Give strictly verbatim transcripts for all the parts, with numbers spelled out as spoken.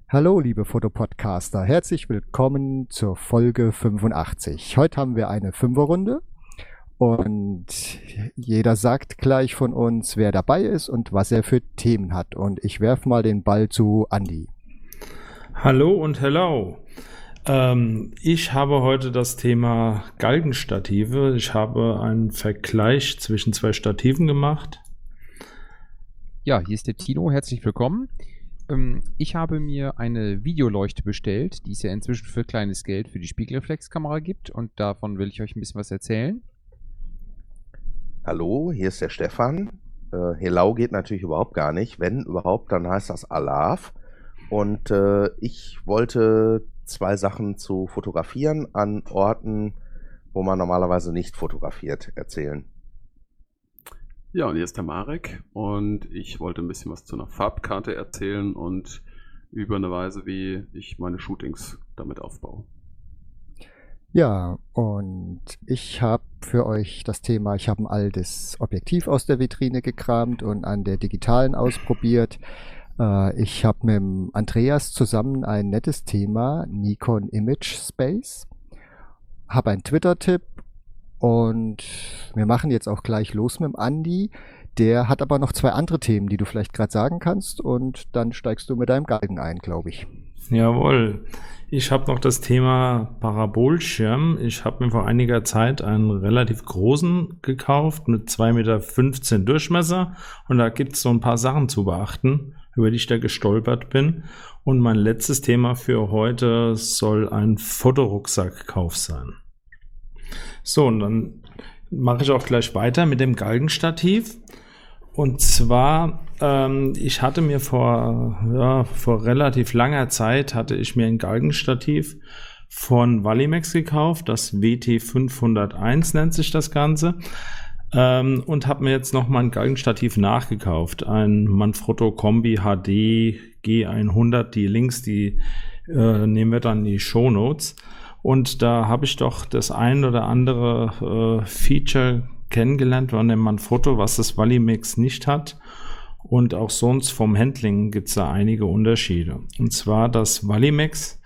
Hallo, liebe Fotopodcaster, herzlich willkommen zur Folge fünfundachtzig. Heute haben wir eine Fünferrunde und jeder sagt gleich von uns, wer dabei ist und was er für Themen hat. Und ich werfe mal den Ball zu Andi. Hallo und hello. Ähm, ich habe heute das Thema Galgenstative. Ich habe einen Vergleich zwischen zwei Stativen gemacht. Ja, hier ist der Tino, herzlich willkommen. Ähm, ich habe mir eine Videoleuchte bestellt, die es ja inzwischen für kleines Geld für die Spiegelreflexkamera gibt, und davon will ich euch ein bisschen was erzählen. Hallo, hier ist der Stefan. Äh, Helau geht natürlich überhaupt gar nicht. Wenn überhaupt, dann heißt das Alav. Und äh, ich wollte zwei Sachen zu fotografieren an Orten, wo man normalerweise nicht fotografiert, erzählen. Ja, und hier ist der Marek und ich wollte ein bisschen was zu einer Farbkarte erzählen und über eine Weise, wie ich meine Shootings damit aufbaue. Ja, und ich habe für euch das Thema, ich habe ein altes Objektiv aus der Vitrine gekramt und an der digitalen ausprobiert. Äh, ich habe mit dem Andreas zusammen ein nettes Thema, Nikon Image Space. Habe einen Twitter-Tipp. Und wir machen jetzt auch gleich los mit dem Andi. Der hat aber noch zwei andere Themen, die du vielleicht gerade sagen kannst. Und dann steigst du mit deinem Galgen ein, glaube ich. Jawohl. Ich habe noch das Thema Parabolschirm. Ich habe mir vor einiger Zeit einen relativ großen gekauft mit zwei Komma fünfzehn Meter Durchmesser. Und da gibt es so ein paar Sachen zu beachten, über die ich da gestolpert bin. Und mein letztes Thema für heute soll ein Fotorucksackkauf sein. So, und dann mache ich auch gleich weiter mit dem Galgenstativ. Und zwar, ähm, ich hatte mir vor, ja, vor relativ langer Zeit, hatte ich mir ein Galgenstativ von Valimex gekauft. Das W T fünfhunderteins nennt sich das Ganze. Ähm, und habe mir jetzt nochmal ein Galgenstativ nachgekauft. Ein Manfrotto Kombi H D G hundert. Die Links, die äh, nehmen wir dann in die Shownotes. Und da habe ich doch das ein oder andere äh, Feature kennengelernt von dem Manfrotto, was das Valimex nicht hat. Und auch sonst vom Handling gibt es da einige Unterschiede. Und zwar das Valimex,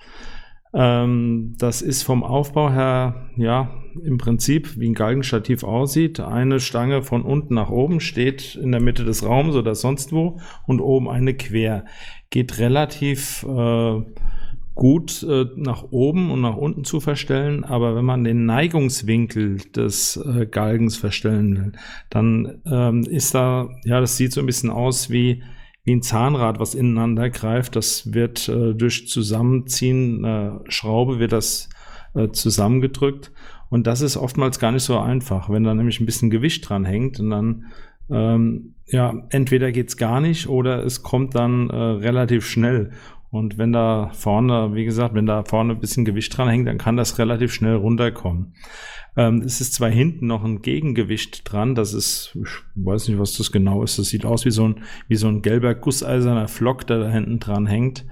ähm, das ist vom Aufbau her, ja, im Prinzip wie ein Galgenstativ aussieht. Eine Stange von unten nach oben steht in der Mitte des Raums oder sonst wo und oben eine quer. Geht relativ äh, gut äh, nach oben und nach unten zu verstellen, aber wenn man den Neigungswinkel des äh, Galgens verstellen will, dann ähm, ist da, ja, das sieht so ein bisschen aus wie, wie ein Zahnrad, was ineinander greift. Das wird äh, durch Zusammenziehen einer Schraube wird das äh, zusammengedrückt, und das ist oftmals gar nicht so einfach, wenn da nämlich ein bisschen Gewicht dran hängt, und dann ähm, ja, entweder geht's gar nicht oder es kommt dann äh, relativ schnell. Und wenn da vorne, wie gesagt, wenn da vorne ein bisschen Gewicht dran hängt, dann kann das relativ schnell runterkommen. Ähm, es ist zwar hinten noch ein Gegengewicht dran, das ist, ich weiß nicht, was das genau ist, das sieht aus wie so ein, wie so ein gelber gusseiserner Flock, der da hinten dran hängt.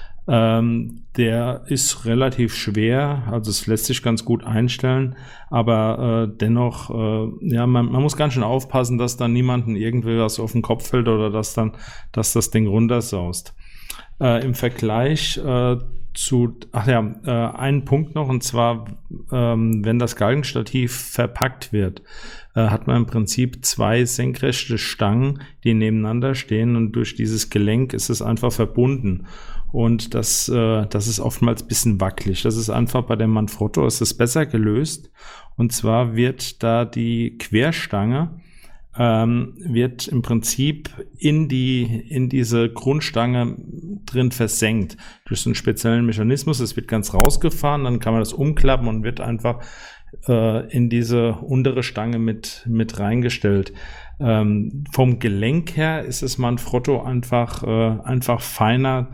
Ähm, der ist relativ schwer, also es lässt sich ganz gut einstellen, aber äh, dennoch, äh, ja, man, man muss ganz schön aufpassen, dass dann niemandem irgendwie was auf den Kopf fällt oder dass dann, dass das Ding runtersaust. Äh, im Vergleich äh, zu, ach ja, äh, einen Punkt noch, und zwar, ähm, wenn das Galgenstativ verpackt wird, äh, hat man im Prinzip zwei senkrechte Stangen, die nebeneinander stehen, und durch dieses Gelenk ist es einfach verbunden. Und das, äh, das ist oftmals ein bisschen wackelig. Das ist einfach bei dem Manfrotto ist es besser gelöst. Und zwar wird da die Querstange Ähm, wird im Prinzip in die in diese Grundstange drin versenkt durch so einen speziellen Mechanismus. Es wird ganz rausgefahren, dann kann man das umklappen und wird einfach äh, in diese untere Stange mit mit reingestellt. Ähm, vom Gelenk her ist es Manfrotto einfach äh, einfach feiner.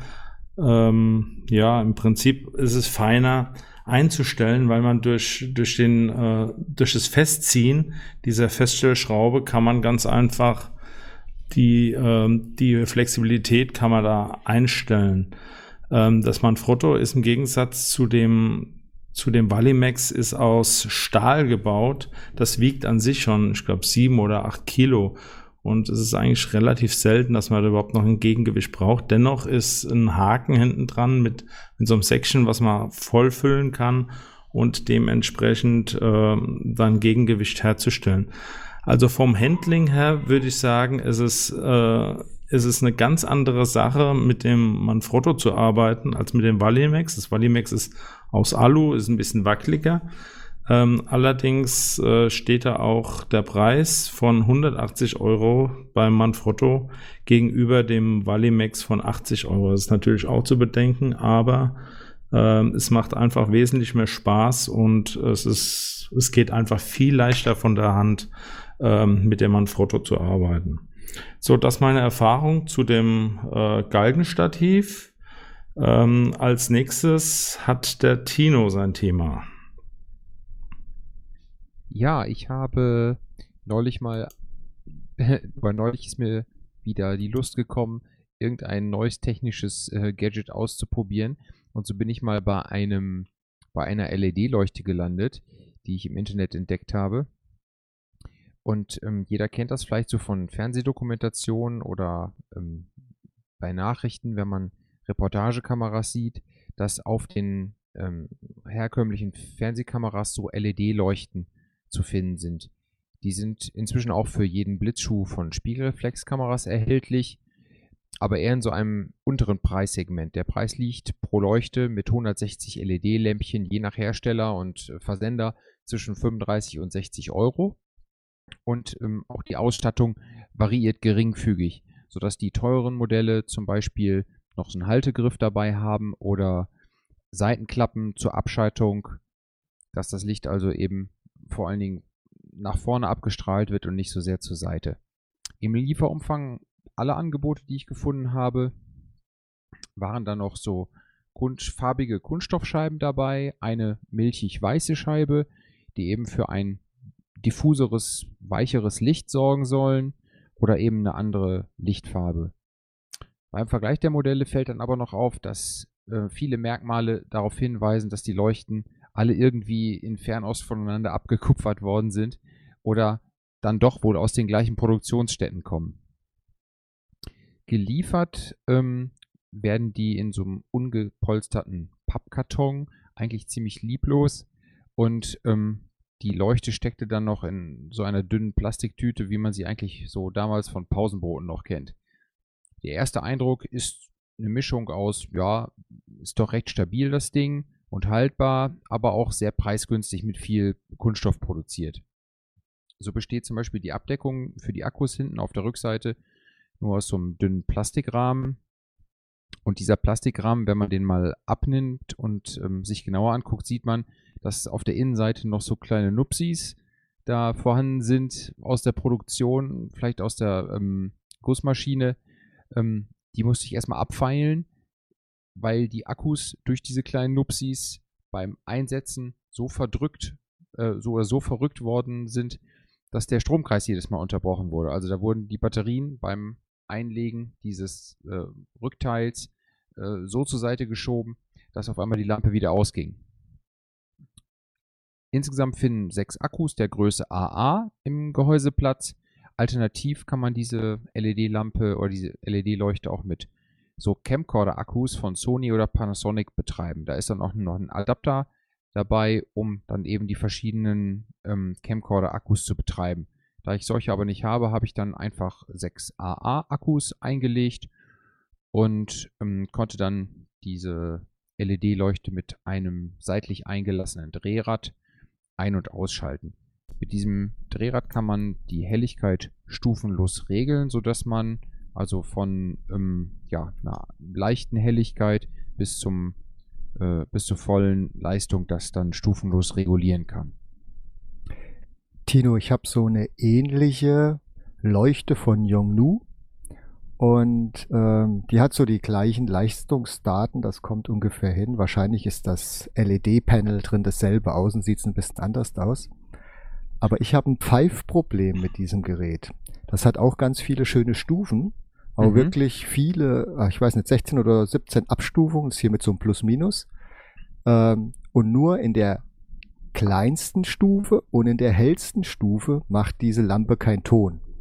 Ähm, ja, im Prinzip ist es feiner einzustellen, weil man durch durch den äh, durch das Festziehen dieser Feststellschraube kann man ganz einfach die ähm, die Flexibilität kann man da einstellen. Ähm, das Manfrotto ist im Gegensatz zu dem zu dem Valimex ist aus Stahl gebaut. Das wiegt an sich schon, ich glaube, sieben oder acht Kilo. Und es ist eigentlich relativ selten, dass man da überhaupt noch ein Gegengewicht braucht. Dennoch ist ein Haken hinten dran mit, mit so einem Section, was man vollfüllen kann und dementsprechend äh, dann Gegengewicht herzustellen. Also vom Handling her würde ich sagen, es ist, äh, es ist eine ganz andere Sache, mit dem Manfrotto zu arbeiten, als mit dem Valimax. Das Valimax ist aus Alu, ist ein bisschen wackeliger. Ähm, allerdings äh, steht da auch der Preis von hundertachtzig Euro beim Manfrotto gegenüber dem Valimax von achtzig Euro. Das ist natürlich auch zu bedenken, aber äh, es macht einfach wesentlich mehr Spaß und es ist, es geht einfach viel leichter von der Hand, äh, mit dem Manfrotto zu arbeiten. So, das meine Erfahrung zu dem äh, Galgenstativ. Ähm, als nächstes hat der Tino sein Thema. Ja, ich habe neulich mal, weil neulich ist mir wieder die Lust gekommen, irgendein neues technisches äh, Gadget auszuprobieren. Und so bin ich mal bei einem, bei einer L E D-Leuchte gelandet, die ich im Internet entdeckt habe. Und ähm, jeder kennt das vielleicht so von Fernsehdokumentationen oder ähm, bei Nachrichten, wenn man Reportagekameras sieht, dass auf den ähm, herkömmlichen Fernsehkameras so L E D-Leuchten zu finden sind. Die sind inzwischen auch für jeden Blitzschuh von Spiegelreflexkameras erhältlich, aber eher in so einem unteren Preissegment. Der Preis liegt pro Leuchte mit hundertsechzig L E D-Lämpchen je nach Hersteller und Versender zwischen fünfunddreißig und sechzig Euro. Und ähm, auch die Ausstattung variiert geringfügig, sodass die teuren Modelle zum Beispiel noch so einen Haltegriff dabei haben oder Seitenklappen zur Abschaltung, dass das Licht also eben vor allen Dingen nach vorne abgestrahlt wird und nicht so sehr zur Seite. Im Lieferumfang aller Angebote, die ich gefunden habe, waren dann noch so kunst, farbige Kunststoffscheiben dabei, eine milchig-weiße Scheibe, die eben für ein diffuseres, weicheres Licht sorgen sollen oder eben eine andere Lichtfarbe. Beim Vergleich der Modelle fällt dann aber noch auf, dass äh, viele Merkmale darauf hinweisen, dass die Leuchten alle irgendwie in Fernost voneinander abgekupfert worden sind oder dann doch wohl aus den gleichen Produktionsstätten kommen. Geliefert ähm, werden die in so einem ungepolsterten Pappkarton, eigentlich ziemlich lieblos, und ähm, die Leuchte steckte dann noch in so einer dünnen Plastiktüte, wie man sie eigentlich so damals von Pausenbroten noch kennt. Der erste Eindruck ist eine Mischung aus, ja, ist doch recht stabil das Ding und haltbar, aber auch sehr preisgünstig mit viel Kunststoff produziert. So besteht zum Beispiel die Abdeckung für die Akkus hinten auf der Rückseite nur aus so einem dünnen Plastikrahmen. Und dieser Plastikrahmen, wenn man den mal abnimmt und ähm, sich genauer anguckt, sieht man, dass auf der Innenseite noch so kleine Nupsis da vorhanden sind aus der Produktion, vielleicht aus der ähm, Gussmaschine. Ähm, die musste ich erstmal abfeilen, weil die Akkus durch diese kleinen Nupsis beim Einsetzen so verdrückt, äh, so oder so verrückt worden sind, dass der Stromkreis jedes Mal unterbrochen wurde. Also da wurden die Batterien beim Einlegen dieses äh, Rückteils äh, so zur Seite geschoben, dass auf einmal die Lampe wieder ausging. Insgesamt finden sechs Akkus der Größe A A im Gehäuse Platz. Alternativ kann man diese L E D-Lampe oder diese L E D-Leuchte auch mit so Camcorder-Akkus von Sony oder Panasonic betreiben. Da ist dann auch noch ein Adapter dabei, um dann eben die verschiedenen ähm, Camcorder-Akkus zu betreiben. Da ich solche aber nicht habe, habe ich dann einfach sechs A A-Akkus eingelegt und ähm, konnte dann diese L E D-Leuchte mit einem seitlich eingelassenen Drehrad ein- und ausschalten. Mit diesem Drehrad kann man die Helligkeit stufenlos regeln, sodass man also von ähm, ja, einer leichten Helligkeit bis, zum, äh, bis zur vollen Leistung das dann stufenlos regulieren kann. Tino, ich habe so eine ähnliche Leuchte von Yongnuo und ähm, die hat so die gleichen Leistungsdaten, das kommt ungefähr hin. Wahrscheinlich ist das L E D-Panel drin dasselbe, außen sieht es ein bisschen anders aus. Aber ich habe ein Pfeifproblem mit diesem Gerät. Das hat auch ganz viele schöne Stufen, aber mhm. wirklich viele, ich weiß nicht, sechzehn oder siebzehn Abstufungen, ist hier mit so einem Plus-Minus. Ähm, und nur in der kleinsten Stufe und in der hellsten Stufe macht diese Lampe keinen Ton.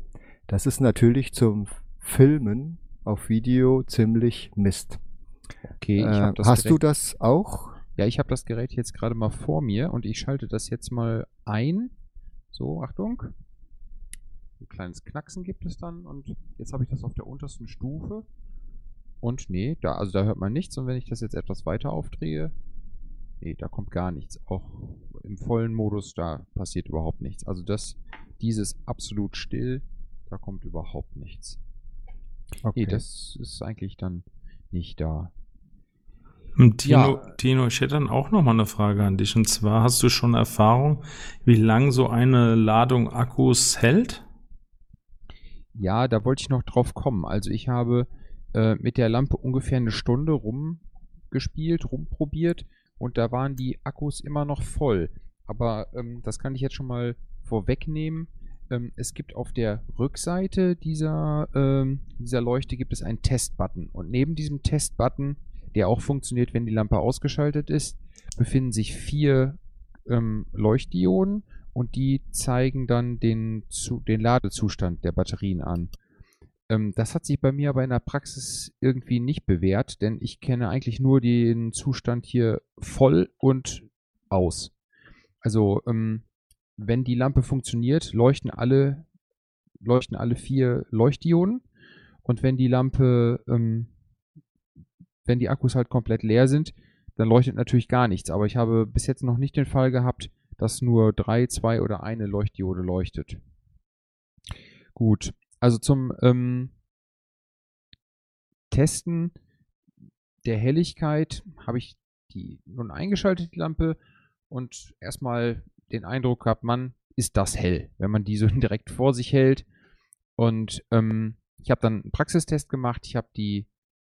Das ist natürlich zum Filmen auf Video ziemlich Mist. Okay, ich Äh, habe das hast du Gerät, das auch? ja, ich habe das Gerät jetzt gerade mal vor mir und ich schalte das jetzt mal ein. So, Achtung. Ein kleines Knacksen gibt es dann und jetzt habe ich das auf der untersten Stufe. Und nee, da, also da hört man nichts und wenn ich das jetzt etwas weiter aufdrehe, nee, da kommt gar nichts. Auch im vollen Modus, da passiert überhaupt nichts. Also das, dieses absolut still, da kommt überhaupt nichts. Okay. Nee, das ist eigentlich dann nicht da. Und Tino, Ja. Tino, ich hätte dann auch noch mal eine Frage an dich. Und zwar, hast du schon Erfahrung, wie lang so eine Ladung Akkus hält? Ja, da wollte ich noch drauf kommen. Also ich habe äh, mit der Lampe ungefähr eine Stunde rumgespielt, rumprobiert und da waren die Akkus immer noch voll. Aber ähm, das kann ich jetzt schon mal vorwegnehmen. Ähm, es gibt auf der Rückseite dieser, ähm, dieser Leuchte gibt es einen Testbutton. Und neben diesem Testbutton, der auch funktioniert, wenn die Lampe ausgeschaltet ist, befinden sich vier ähm, Leuchtdioden und die zeigen dann den, zu, den Ladezustand der Batterien an. Ähm, das hat sich bei mir aber in der Praxis irgendwie nicht bewährt, denn ich kenne eigentlich nur den Zustand hier voll und aus. Also ähm, wenn die Lampe funktioniert, leuchten alle, leuchten alle vier Leuchtdioden und wenn die Lampe, ähm, wenn die Akkus halt komplett leer sind, dann leuchtet natürlich gar nichts. Aber ich habe bis jetzt noch nicht den Fall gehabt, dass nur drei, zwei oder eine Leuchtdiode leuchtet. Gut, also zum ähm, Testen der Helligkeit habe ich die nun eingeschaltet, die Lampe, und erstmal den Eindruck gehabt, man, ist das hell, wenn man die so direkt vor sich hält. Und ähm, ich habe dann einen Praxistest gemacht. Ich habe die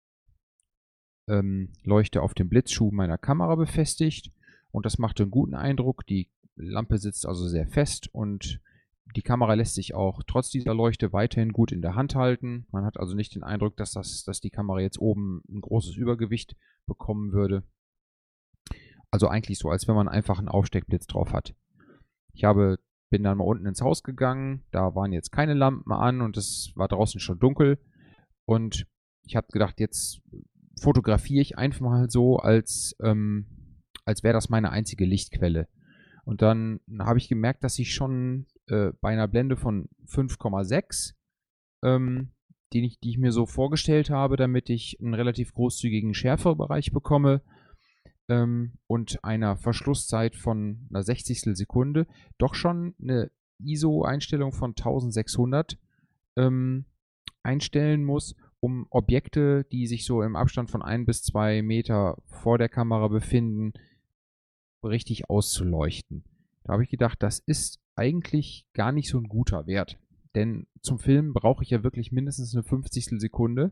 ähm, Leuchte auf dem Blitzschuh meiner Kamera befestigt und das machte einen guten Eindruck. Die Lampe sitzt also sehr fest und die Kamera lässt sich auch trotz dieser Leuchte weiterhin gut in der Hand halten. Man hat also nicht den Eindruck, dass, das, dass die Kamera jetzt oben ein großes Übergewicht bekommen würde. Also eigentlich so, als wenn man einfach einen Aufsteckblitz drauf hat. Ich habe, bin dann mal unten ins Haus gegangen, da waren jetzt keine Lampen an und es war draußen schon dunkel. Und ich habe gedacht, jetzt fotografiere ich einfach mal so, als, ähm, als wäre das meine einzige Lichtquelle. Und dann habe ich gemerkt, dass ich schon äh, bei einer Blende von fünf Komma sechs, ähm, die, ich, die ich mir so vorgestellt habe, damit ich einen relativ großzügigen Schärfebereich bekomme, ähm, und einer Verschlusszeit von einer Sechzigstel Sekunde, doch schon eine I S O-Einstellung von eintausendsechshundert ähm, einstellen muss, um Objekte, die sich so im Abstand von ein bis zwei Meter vor der Kamera befinden, richtig auszuleuchten. Da habe ich gedacht, das ist eigentlich gar nicht so ein guter Wert. Denn zum Filmen brauche ich ja wirklich mindestens eine fünfzigstel Sekunde.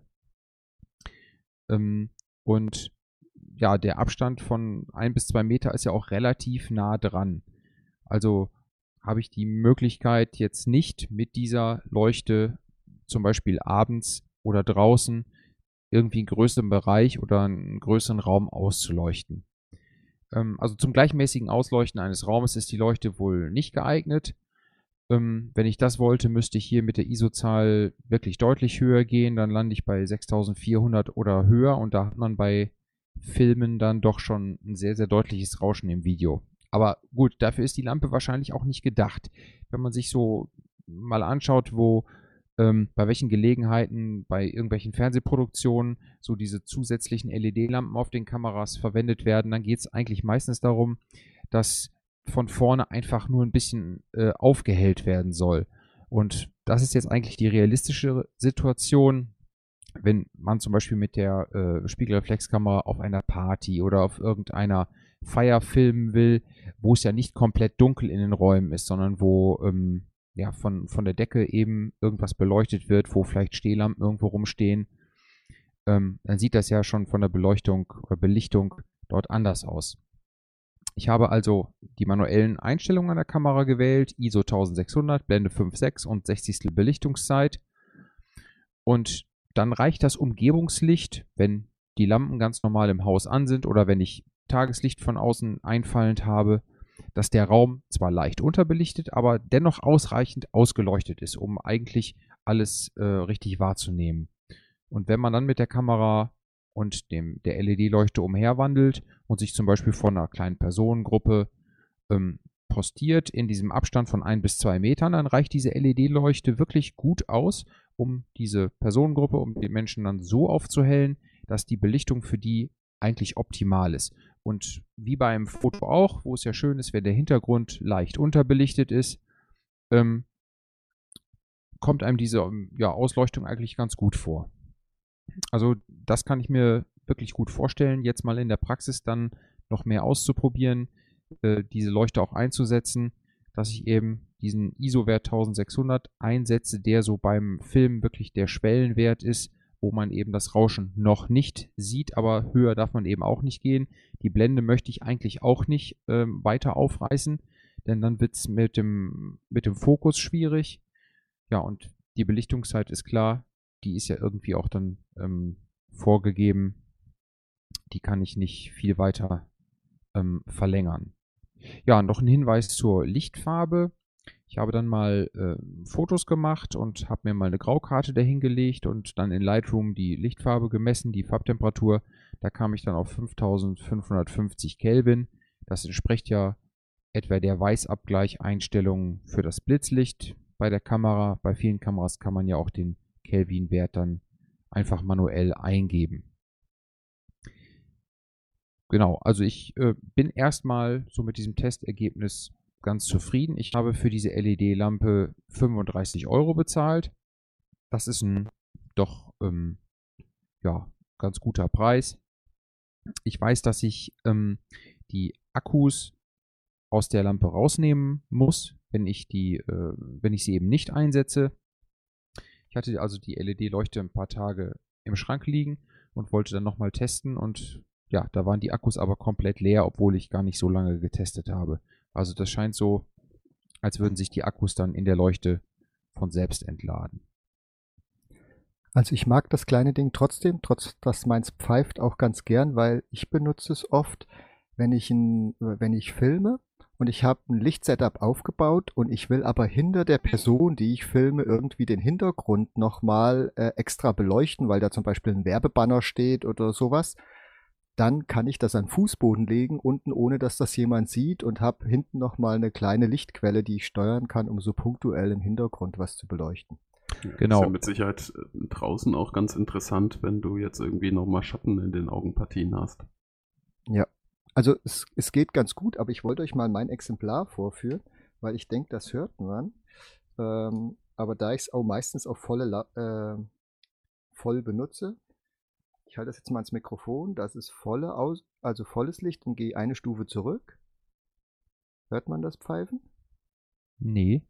Ähm, und ja, der Abstand von ein bis zwei Meter ist ja auch relativ nah dran. Also habe ich die Möglichkeit jetzt nicht mit dieser Leuchte zum Beispiel abends oder draußen irgendwie einen größeren Bereich oder einen größeren Raum auszuleuchten. Ähm, also zum gleichmäßigen Ausleuchten eines Raumes ist die Leuchte wohl nicht geeignet. Ähm, wenn ich das wollte, müsste ich hier mit der I S O-Zahl wirklich deutlich höher gehen. Dann lande ich bei sechstausendvierhundert oder höher und da hat man bei Filmen dann doch schon ein sehr, sehr deutliches Rauschen im Video. Aber gut, dafür ist die Lampe wahrscheinlich auch nicht gedacht. Wenn man sich so mal anschaut, wo ähm, bei welchen Gelegenheiten bei irgendwelchen Fernsehproduktionen so diese zusätzlichen L E D-Lampen auf den Kameras verwendet werden, dann geht es eigentlich meistens darum, dass von vorne einfach nur ein bisschen äh, aufgehellt werden soll. Und das ist jetzt eigentlich die realistische Situation, wenn man zum Beispiel mit der äh, Spiegelreflexkamera auf einer Party oder auf irgendeiner Feier filmen will, wo es ja nicht komplett dunkel in den Räumen ist, sondern wo ähm, ja, von, von der Decke eben irgendwas beleuchtet wird, wo vielleicht Stehlampen irgendwo rumstehen, ähm, dann sieht das ja schon von der Beleuchtung oder Belichtung dort anders aus. Ich habe also die manuellen Einstellungen an der Kamera gewählt, I S O eintausendsechshundert, Blende fünf Komma sechs und sechzigstel Belichtungszeit. Und dann reicht das Umgebungslicht, wenn die Lampen ganz normal im Haus an sind oder wenn ich Tageslicht von außen einfallend habe, dass der Raum zwar leicht unterbelichtet, aber dennoch ausreichend ausgeleuchtet ist, um eigentlich alles äh, richtig wahrzunehmen. Und wenn man dann mit der Kamera und dem, der L E D-Leuchte umherwandelt und sich zum Beispiel von einer kleinen Personengruppe ähm, postiert in diesem Abstand von ein bis zwei Metern, dann reicht diese L E D-Leuchte wirklich gut aus, um diese Personengruppe, um die Menschen dann so aufzuhellen, dass die Belichtung für die eigentlich optimal ist. Und wie beim Foto auch, wo es ja schön ist, wenn der Hintergrund leicht unterbelichtet ist, ähm, kommt einem diese ja, Ausleuchtung eigentlich ganz gut vor. Also das kann ich mir wirklich gut vorstellen, jetzt mal in der Praxis dann noch mehr auszuprobieren, äh, diese Leuchte auch einzusetzen, dass ich eben diesen I S O-Wert eintausendsechshundert einsetze, der so beim Film wirklich der Schwellenwert ist, wo man eben das Rauschen noch nicht sieht, aber höher darf man eben auch nicht gehen. Die Blende möchte ich eigentlich auch nicht ähm, weiter aufreißen, denn dann wird es mit dem, mit dem Fokus schwierig. Ja, und die Belichtungszeit ist klar, die ist ja irgendwie auch dann ähm, vorgegeben. Die kann ich nicht viel weiter ähm, verlängern. Ja, noch ein Hinweis zur Lichtfarbe. Ich habe dann mal äh, Fotos gemacht und habe mir mal eine Graukarte dahingelegt und dann in Lightroom die Lichtfarbe gemessen, die Farbtemperatur. Da kam ich dann auf fünftausendfünfhundertfünfzig Kelvin. Das entspricht ja etwa der Weißabgleich-Einstellung für das Blitzlicht bei der Kamera. Bei vielen Kameras kann man ja auch den Kelvin-Wert dann einfach manuell eingeben. Genau, also ich äh, bin erstmal so mit diesem Testergebnis ganz zufrieden. Ich habe für diese L E D-Lampe fünfunddreißig Euro bezahlt. Das ist ein doch ähm, ja, ganz guter Preis. Ich weiß, dass ich ähm, die Akkus aus der Lampe rausnehmen muss, wenn ich, die, äh, wenn ich sie eben nicht einsetze. Ich hatte also die L E D-Leuchte ein paar Tage im Schrank liegen und wollte dann nochmal testen und ja, da waren die Akkus aber komplett leer, obwohl ich gar nicht so lange getestet habe. Also das scheint so, als würden sich die Akkus dann in der Leuchte von selbst entladen. Also ich mag das kleine Ding trotzdem, trotz dass meins pfeift, auch ganz gern, weil ich benutze es oft, wenn ich, ein, wenn ich filme und ich habe ein Lichtsetup aufgebaut und ich will aber hinter der Person, die ich filme, irgendwie den Hintergrund nochmal äh, extra beleuchten, weil da zum Beispiel ein Werbebanner steht oder sowas. Dann kann ich das an den Fußboden legen, unten, ohne dass das jemand sieht, und habe hinten nochmal eine kleine Lichtquelle, die ich steuern kann, um so punktuell im Hintergrund was zu beleuchten. Genau. Ist ja mit Sicherheit draußen auch ganz interessant, wenn du jetzt irgendwie nochmal Schatten in den Augenpartien hast. Ja, also es, es geht ganz gut, aber ich wollte euch mal mein Exemplar vorführen, weil ich denke, das hört man. Ähm, aber da ich es auch meistens auf volle La äh, voll benutze, ich halte das jetzt mal ans Mikrofon, das ist volle Aus also volles Licht, und gehe eine Stufe zurück. Hört man das Pfeifen? Nee.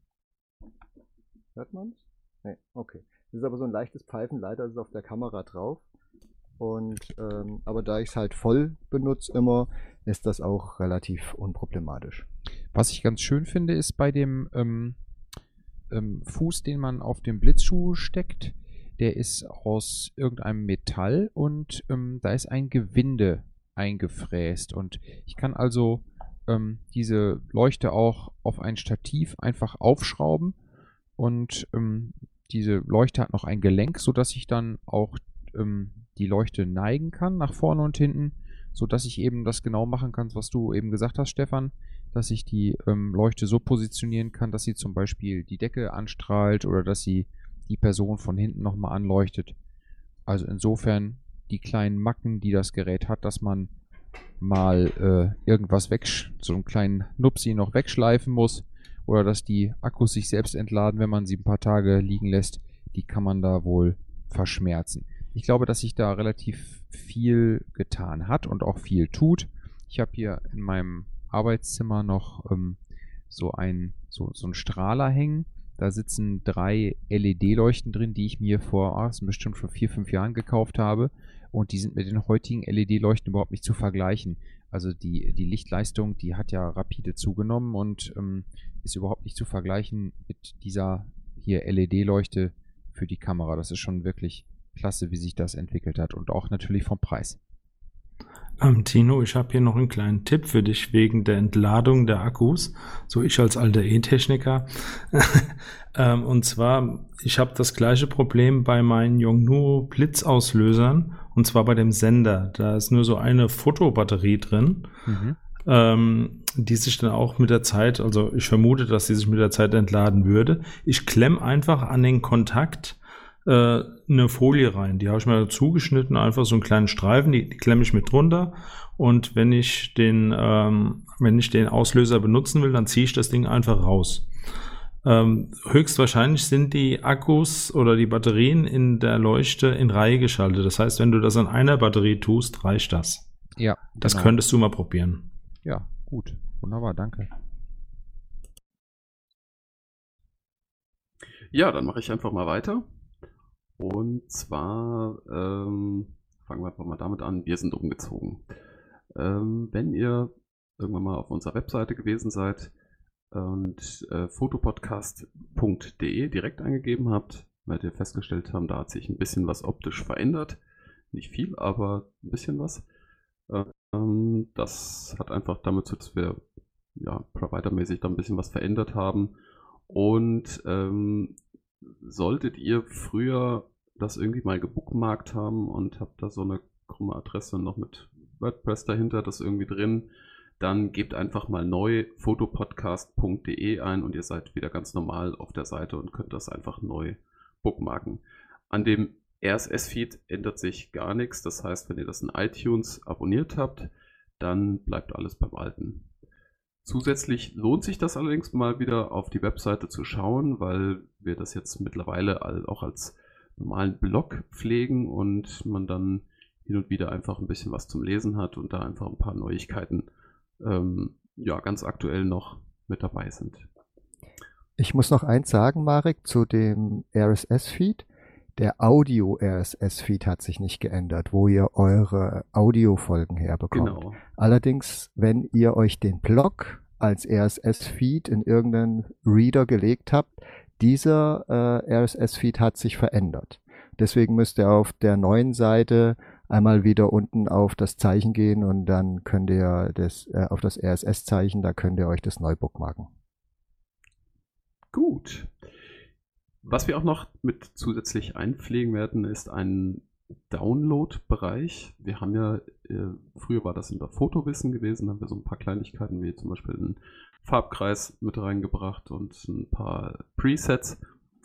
Hört man es? Nee, okay. Das ist aber so ein leichtes Pfeifen, leider ist es auf der Kamera drauf. Und, ähm, aber da ich es halt voll benutze immer, ist das auch relativ unproblematisch. Was ich ganz schön finde, ist bei dem ähm, ähm, Fuß, den man auf dem Blitzschuh steckt, der ist aus irgendeinem Metall und ähm, da ist ein Gewinde eingefräst. Und ich kann also ähm, diese Leuchte auch auf ein Stativ einfach aufschrauben. Und ähm, diese Leuchte hat noch ein Gelenk, sodass ich dann auch ähm, die Leuchte neigen kann, nach vorne und hinten, sodass ich eben das genau machen kann, was du eben gesagt hast, Stefan, dass ich die ähm, Leuchte so positionieren kann, dass sie zum Beispiel die Decke anstrahlt oder dass sie die Person von hinten nochmal anleuchtet. Also insofern die kleinen Macken, die das Gerät hat, dass man mal äh, irgendwas weg, so einen kleinen Nupsi noch wegschleifen muss oder dass die Akkus sich selbst entladen, wenn man sie ein paar Tage liegen lässt, die kann man da wohl verschmerzen. Ich glaube, dass sich da relativ viel getan hat und auch viel tut. Ich habe hier in meinem Arbeitszimmer noch ähm, so, ein, so, so einen Strahler hängen. Da sitzen drei L E D-Leuchten drin, die ich mir vor, ah, das sind bestimmt schon vier, fünf Jahren gekauft habe. Und die sind mit den heutigen L E D-Leuchten überhaupt nicht zu vergleichen. Also die, die Lichtleistung, die hat ja rapide zugenommen und ähm, ist überhaupt nicht zu vergleichen mit dieser hier L E D-Leuchte für die Kamera. Das ist schon wirklich klasse, wie sich das entwickelt hat und auch natürlich vom Preis. Ähm, Tino, ich habe hier noch einen kleinen Tipp für dich wegen der Entladung der Akkus. So ich als alter E-Techniker. ähm, und zwar, ich habe das gleiche Problem bei meinen Yongnuo Blitzauslösern. Und zwar bei dem Sender. Da ist nur so eine Fotobatterie drin. Mhm. Ähm, die sich dann auch mit der Zeit, also ich vermute, dass die sich mit der Zeit entladen würde. Ich klemme einfach an den Kontakt äh, eine Folie rein. Die habe ich mir zugeschnitten, einfach so einen kleinen Streifen, die, die klemme ich mit drunter. Und wenn ich den, ähm, wenn ich den Auslöser benutzen will, dann ziehe ich das Ding einfach raus. Ähm, höchstwahrscheinlich sind die Akkus oder die Batterien in der Leuchte in Reihe geschaltet. Das heißt, wenn du das an einer Batterie tust, reicht das. Ja, Das genau. könntest du mal probieren. Ja, gut. Wunderbar, danke. Ja, dann mache ich einfach mal weiter. Und zwar ähm, fangen wir einfach mal damit an. Wir sind umgezogen. Ähm, wenn ihr irgendwann mal auf unserer Webseite gewesen seid und äh, fotopodcast punkt de direkt eingegeben habt, werdet ihr festgestellt haben, da hat sich ein bisschen was optisch verändert. Nicht viel, aber ein bisschen was. Ähm, das hat einfach damit zu tun, dass wir ja, providermäßig da ein bisschen was verändert haben. Und ähm, solltet ihr früher das irgendwie mal gebookmarkt haben und habt da so eine krumme Adresse noch mit WordPress dahinter, das irgendwie drin, dann gebt einfach mal neu fotopodcast punkt de ein und ihr seid wieder ganz normal auf der Seite und könnt das einfach neu bookmarken. An dem R S S-Feed ändert sich gar nichts. Das heißt, wenn ihr das in iTunes abonniert habt, dann bleibt alles beim Alten. Zusätzlich lohnt sich das allerdings mal wieder auf die Webseite zu schauen, weil wir das jetzt mittlerweile auch als normalen Blog pflegen und man dann hin und wieder einfach ein bisschen was zum Lesen hat und da einfach ein paar Neuigkeiten ähm, ja, ganz aktuell noch mit dabei sind. Ich muss noch eins sagen, Marek, zu dem R S S-Feed. Der Audio-R S S-Feed hat sich nicht geändert, wo ihr eure Audiofolgen herbekommt. Genau. Allerdings, wenn ihr euch den Blog als R S S-Feed in irgendeinen Reader gelegt habt, dieser äh, R S S-Feed hat sich verändert. Deswegen müsst ihr auf der neuen Seite einmal wieder unten auf das Zeichen gehen und dann könnt ihr das äh, auf das R S S-Zeichen, da könnt ihr euch das neu bookmarken. Gut. Was wir auch noch mit zusätzlich einpflegen werden, ist ein Download-Bereich. Wir haben ja, äh, früher war das in der Fotowissen gewesen, haben wir so ein paar Kleinigkeiten wie zum Beispiel einen Farbkreis mit reingebracht und ein paar Presets.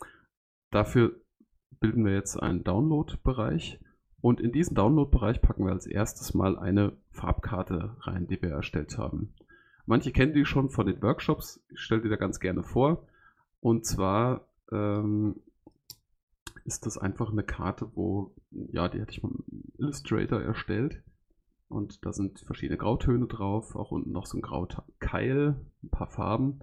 Dafür bilden wir jetzt einen Download-Bereich und in diesen Download-Bereich packen wir als erstes mal eine Farbkarte rein, die wir erstellt haben. Manche kennen die schon von den Workshops, ich stelle die da ganz gerne vor. Und zwar ähm, ist das einfach eine Karte, wo, ja, die hatte ich mit Illustrator erstellt. Und da sind verschiedene Grautöne drauf, auch unten noch so ein Graukeil, ein paar Farben.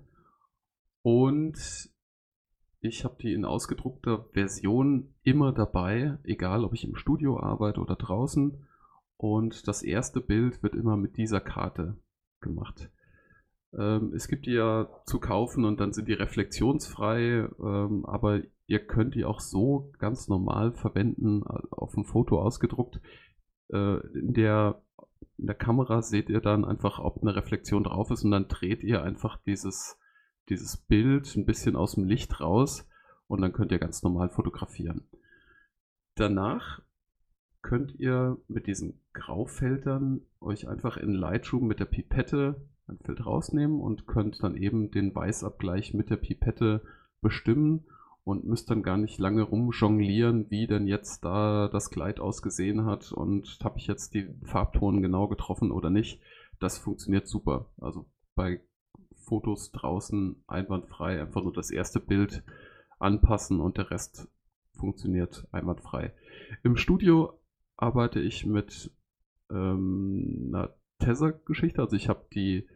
Und ich habe die in ausgedruckter Version immer dabei, egal ob ich im Studio arbeite oder draußen. Und das erste Bild wird immer mit dieser Karte gemacht. Ähm, es gibt die ja zu kaufen und dann sind die reflexionsfrei, ähm, aber ihr könnt die auch so ganz normal verwenden, auf dem Foto ausgedruckt. Äh, in der In der Kamera seht ihr dann einfach, ob eine Reflexion drauf ist und dann dreht ihr einfach dieses, dieses Bild ein bisschen aus dem Licht raus und dann könnt ihr ganz normal fotografieren. Danach könnt ihr mit diesen Graufeldern euch einfach in Lightroom mit der Pipette ein Feld rausnehmen und könnt dann eben den Weißabgleich mit der Pipette bestimmen und müsst dann gar nicht lange rumjonglieren, wie denn jetzt da das Kleid ausgesehen hat und habe ich jetzt die Farbton genau getroffen oder nicht. Das funktioniert super. Also bei Fotos draußen einwandfrei, einfach nur das erste Bild anpassen und der Rest funktioniert einwandfrei. Im Studio arbeite ich mit ähm, einer Tether-Geschichte, also ich habe die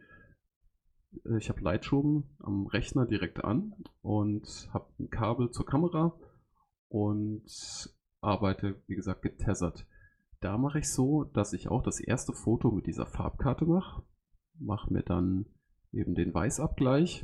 Ich habe Lightroom am Rechner direkt an und habe ein Kabel zur Kamera und arbeite, wie gesagt, getethert. Da mache ich so, dass ich auch das erste Foto mit dieser Farbkarte mache, mache mir dann eben den Weißabgleich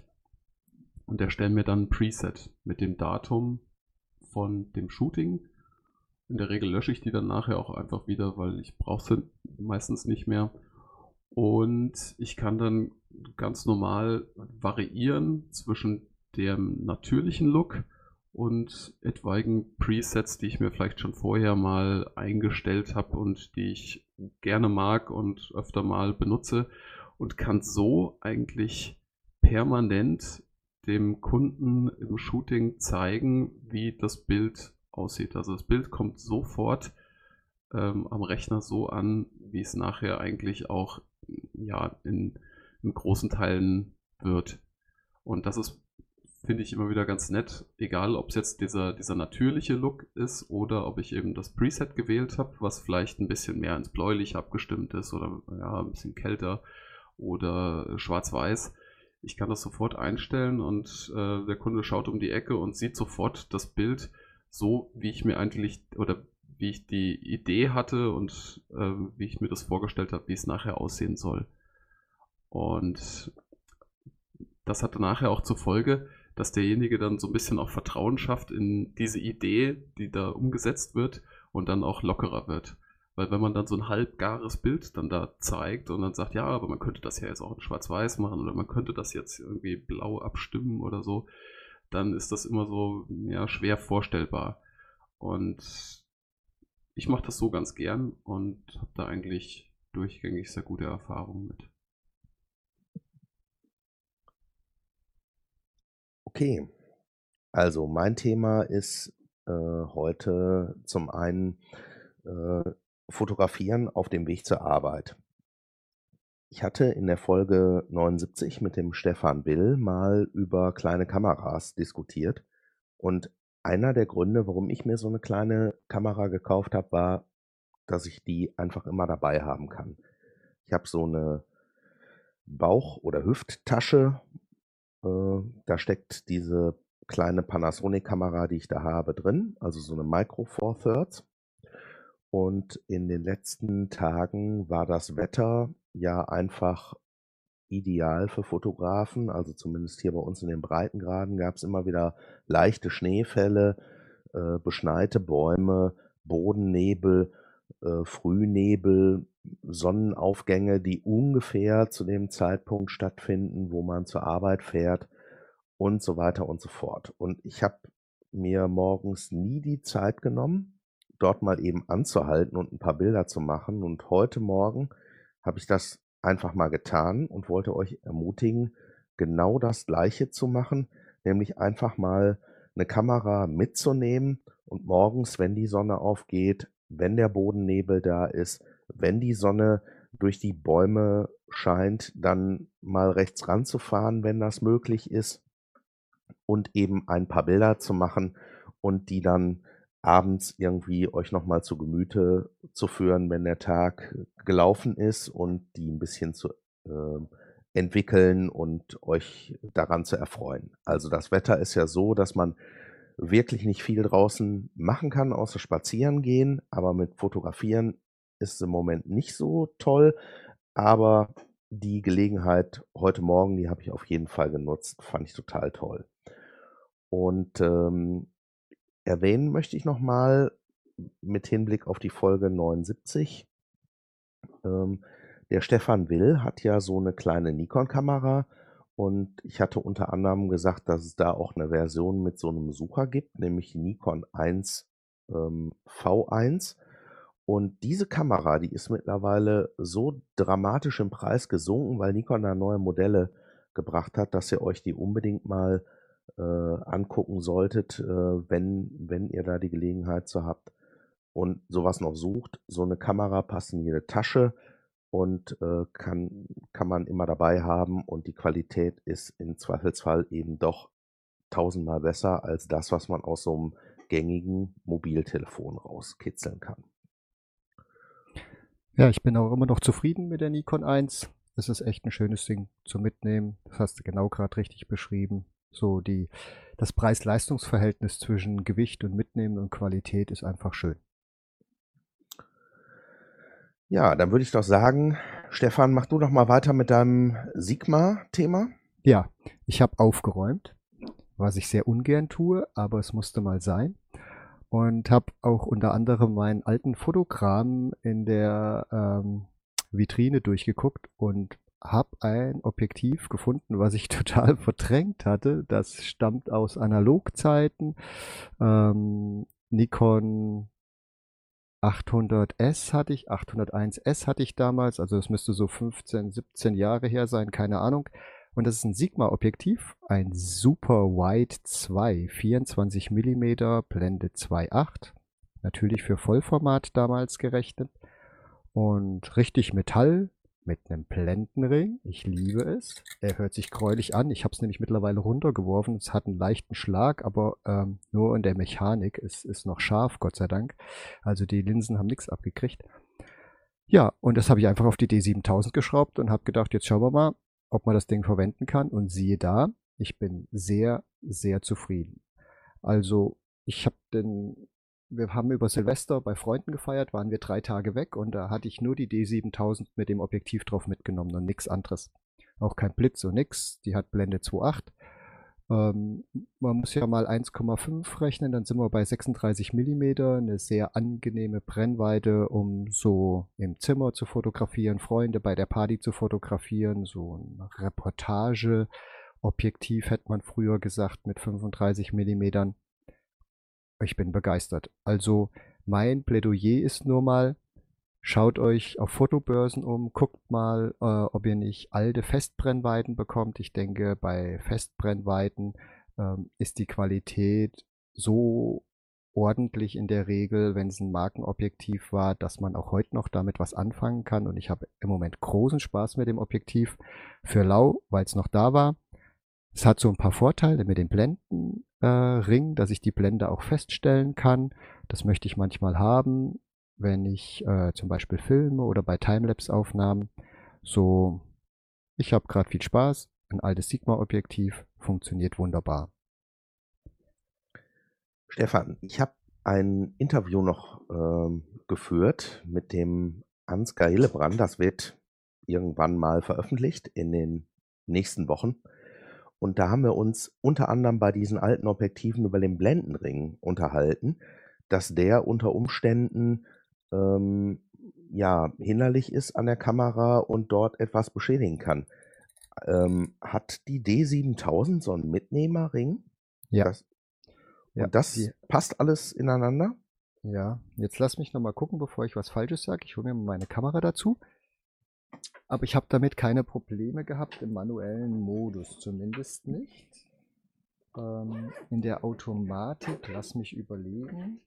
und erstelle mir dann ein Preset mit dem Datum von dem Shooting In der Regel lösche ich die dann nachher auch einfach wieder, weil ich brauche sie meistens nicht mehr. Und ich kann dann ganz normal variieren zwischen dem natürlichen Look und etwaigen Presets, die ich mir vielleicht schon vorher mal eingestellt habe und die ich gerne mag und öfter mal benutze, und kann so eigentlich permanent dem Kunden im Shooting zeigen, wie das Bild aussieht. Also das Bild kommt sofort ähm, am Rechner so an, wie es nachher eigentlich auch ja, in, in großen Teilen wird. Und das ist, finde ich, immer wieder ganz nett, egal ob es jetzt dieser, dieser natürliche Look ist oder ob ich eben das Preset gewählt habe, was vielleicht ein bisschen mehr ins Bläuliche abgestimmt ist oder ja, ein bisschen kälter oder schwarz-weiß. Ich kann das sofort einstellen und äh, der Kunde schaut um die Ecke und sieht sofort das Bild so, wie ich mir eigentlich oder wie ich die Idee hatte und äh, wie ich mir das vorgestellt habe, wie es nachher aussehen soll. Und das hatte nachher auch zur Folge, dass derjenige dann so ein bisschen auch Vertrauen schafft in diese Idee, die da umgesetzt wird und dann auch lockerer wird. Weil wenn man dann so ein halbgares Bild dann da zeigt und dann sagt, ja, aber man könnte das ja jetzt auch in Schwarz-Weiß machen oder man könnte das jetzt irgendwie blau abstimmen oder so, dann ist das immer so ja, schwer vorstellbar. Und ich mache das so ganz gern und habe da eigentlich durchgängig sehr gute Erfahrungen mit. Okay, also mein Thema ist äh, heute zum einen äh, Fotografieren auf dem Weg zur Arbeit. Ich hatte in der Folge neunundsiebzig mit dem Stefan Will mal über kleine Kameras diskutiert und einer der Gründe, warum ich mir so eine kleine Kamera gekauft habe, war, dass ich die einfach immer dabei haben kann. Ich habe so eine Bauch- oder Hüfttasche, äh, da steckt diese kleine Panasonic-Kamera, die ich da habe, drin, also so eine Micro Four Thirds. Und in den letzten Tagen war das Wetter ja einfach ideal für Fotografen. Also zumindest hier bei uns in den Breitengraden gab es immer wieder leichte Schneefälle, äh, beschneite Bäume, Bodennebel, äh, Frühnebel, Sonnenaufgänge, die ungefähr zu dem Zeitpunkt stattfinden, wo man zur Arbeit fährt und so weiter und so fort. Und ich habe mir morgens nie die Zeit genommen, dort mal eben anzuhalten und ein paar Bilder zu machen. Und heute Morgen habe ich das einfach mal getan und wollte euch ermutigen, genau das Gleiche zu machen, nämlich einfach mal eine Kamera mitzunehmen und morgens, wenn die Sonne aufgeht, wenn der Bodennebel da ist, wenn die Sonne durch die Bäume scheint, dann mal rechts ranzufahren, wenn das möglich ist, und eben ein paar Bilder zu machen und die dann abends irgendwie euch nochmal zu Gemüte zu führen, wenn der Tag gelaufen ist, und die ein bisschen zu äh, entwickeln und euch daran zu erfreuen. Also das Wetter ist ja so, dass man wirklich nicht viel draußen machen kann, außer spazieren gehen, aber mit Fotografieren ist es im Moment nicht so toll, aber die Gelegenheit heute Morgen, die habe ich auf jeden Fall genutzt, fand ich total toll. Und ähm, erwähnen möchte ich nochmal mit Hinblick auf die Folge neunundsiebzig, ähm, der Stefan Will hat ja so eine kleine Nikon-Kamera und ich hatte unter anderem gesagt, dass es da auch eine Version mit so einem Sucher gibt, nämlich die Nikon eins ähm, V eins. Und diese Kamera, die ist mittlerweile so dramatisch im Preis gesunken, weil Nikon da neue Modelle gebracht hat, dass ihr euch die unbedingt mal äh, angucken solltet, äh, wenn, wenn ihr da die Gelegenheit zu habt und sowas noch sucht. So eine Kamera passt in jede Tasche und äh, kann, kann man immer dabei haben, und die Qualität ist im Zweifelsfall eben doch tausendmal besser als das, was man aus so einem gängigen Mobiltelefon rauskitzeln kann. Ja, ich bin auch immer noch zufrieden mit der Nikon eins. Es ist echt ein schönes Ding zum Mitnehmen. Das hast du genau gerade richtig beschrieben. So die, das Preis-Leistungs-Verhältnis zwischen Gewicht und Mitnehmen und Qualität ist einfach schön. Ja, dann würde ich doch sagen, Stefan, mach du doch mal weiter mit deinem Sigma-Thema. Ja, ich habe aufgeräumt, was ich sehr ungern tue, aber es musste mal sein. und habe auch unter anderem meinen alten Fotokram in der ähm, Vitrine durchgeguckt und habe ein Objektiv gefunden, was ich total verdrängt hatte. Das stammt aus Analogzeiten. Ähm, Nikon achthundert S hatte ich, achthunderteins S hatte ich damals, also es müsste so fünfzehn, siebzehn Jahre her sein, keine Ahnung. Und das ist ein Sigma-Objektiv, ein Super Wide zwei, vierundzwanzig Millimeter, Blende zwei Komma acht, natürlich für Vollformat damals gerechnet und richtig Metall mit einem Blendenring. Ich liebe es. Er hört sich gräulich an. Ich habe es nämlich mittlerweile runtergeworfen. Es hat einen leichten Schlag, aber ähm, nur in der Mechanik. Es ist noch scharf, Gott sei Dank. Also die Linsen haben nichts abgekriegt. Ja, und das habe ich einfach auf die D siebentausend geschraubt und habe gedacht, jetzt schauen wir mal, ob man das Ding verwenden kann. Und siehe da, ich bin sehr, sehr zufrieden. Also ich habe den, wir haben über Silvester bei Freunden gefeiert, waren wir drei Tage weg und da hatte ich nur die D siebentausend mit dem Objektiv drauf mitgenommen und nichts anderes. Auch kein Blitz und nix, die hat Blende zwei Komma acht. Ähm, man muss ja mal eins Komma fünf rechnen, dann sind wir bei sechsunddreißig Millimeter, eine sehr angenehme Brennweite, um so im Zimmer zu fotografieren, Freunde bei der Party zu fotografieren, so ein Reportage-Objektiv hätte man früher gesagt mit fünfunddreißig Millimetern. Ich bin begeistert. Also mein Plädoyer ist nur mal, schaut euch auf Fotobörsen um, guckt mal, äh, ob ihr nicht alte Festbrennweiten bekommt. Ich denke, bei Festbrennweiten ähm, ist die Qualität so ordentlich in der Regel, wenn es ein Markenobjektiv war, dass man auch heute noch damit was anfangen kann. Und ich habe im Moment großen Spaß mit dem Objektiv für lau, weil es noch da war. Es hat so ein paar Vorteile mit dem Blendenring, äh, dass ich die Blende auch feststellen kann. Das möchte ich manchmal haben, wenn ich äh, zum Beispiel filme oder bei Timelapse-Aufnahmen. So, ich habe gerade viel Spaß. Ein altes Sigma-Objektiv funktioniert wunderbar. Stefan, ich habe ein Interview noch ähm, geführt mit dem Ansgar Hillebrand. Das wird irgendwann mal veröffentlicht in den nächsten Wochen. Und da haben wir uns unter anderem bei diesen alten Objektiven über den Blendenring unterhalten, dass der unter Umständen ähm, ja, hinderlich ist an der Kamera und dort etwas beschädigen kann. Ähm, hat die D siebentausend so einen Mitnehmerring? Ja. Das, ja, und das die, passt alles ineinander? Ja, jetzt lass mich nochmal gucken, bevor ich was Falsches sage. Ich hole mir mal meine Kamera dazu. Aber ich habe damit keine Probleme gehabt im manuellen Modus, zumindest nicht. Ähm, in der Automatik, lass mich überlegen,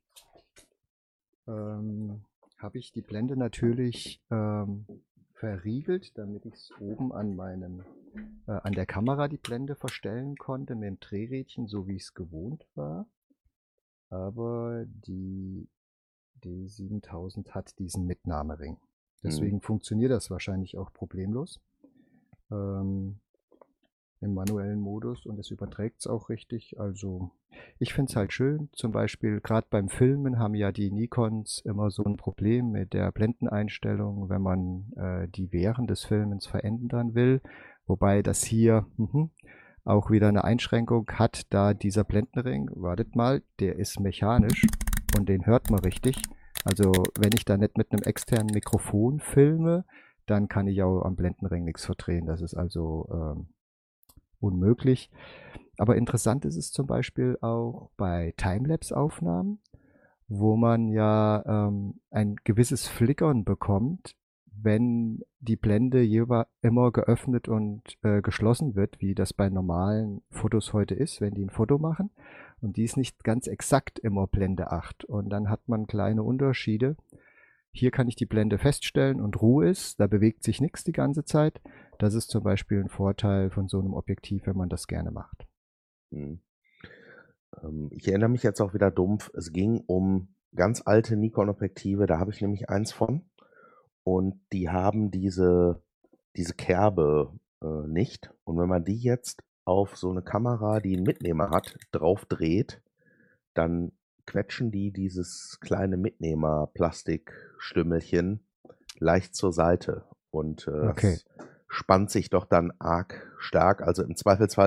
ähm, habe ich die Blende natürlich ähm, verriegelt, damit ich es oben an meinem, äh, an der Kamera die Blende verstellen konnte mit dem Drehrädchen, so wie ich es gewohnt war. Aber die D siebentausend hat diesen Mitnahmering. Deswegen mhm. funktioniert das wahrscheinlich auch problemlos ähm, im manuellen Modus und es überträgt es auch richtig. Also ich finde es halt schön, zum Beispiel gerade beim Filmen haben ja die Nikons immer so ein Problem mit der Blendeneinstellung, wenn man äh, die während des Filmens verändern will. Wobei das hier mh, auch wieder eine Einschränkung hat, da dieser Blendenring, wartet mal, der ist mechanisch und den hört man richtig. Also wenn ich da nicht mit einem externen Mikrofon filme, dann kann ich auch am Blendenring nichts verdrehen. Das ist also ähm, unmöglich. Aber interessant ist es zum Beispiel auch bei Timelapse-Aufnahmen, wo man ja ähm, ein gewisses Flickern bekommt, wenn die Blende immer geöffnet und äh, geschlossen wird, wie das bei normalen Fotos heute ist, wenn die ein Foto machen. Und die ist nicht ganz exakt immer Blende acht. Und dann hat man kleine Unterschiede. Hier kann ich die Blende feststellen und Ruhe ist, da bewegt sich nichts die ganze Zeit. Das ist zum Beispiel ein Vorteil von so einem Objektiv, wenn man das gerne macht. Hm. Ähm, ich erinnere mich jetzt auch wieder dumpf, es ging um ganz alte Nikon-Objektive, da habe ich nämlich eins von. Und die haben diese, diese Kerbe äh, nicht. Und wenn man die jetzt auf so eine Kamera, die einen Mitnehmer hat, drauf dreht, dann quetschen die dieses kleine Mitnehmer-Plastikstümmelchen leicht zur Seite. Und äh, Okay. es spannt sich doch dann arg stark. Also im Zweifelsfall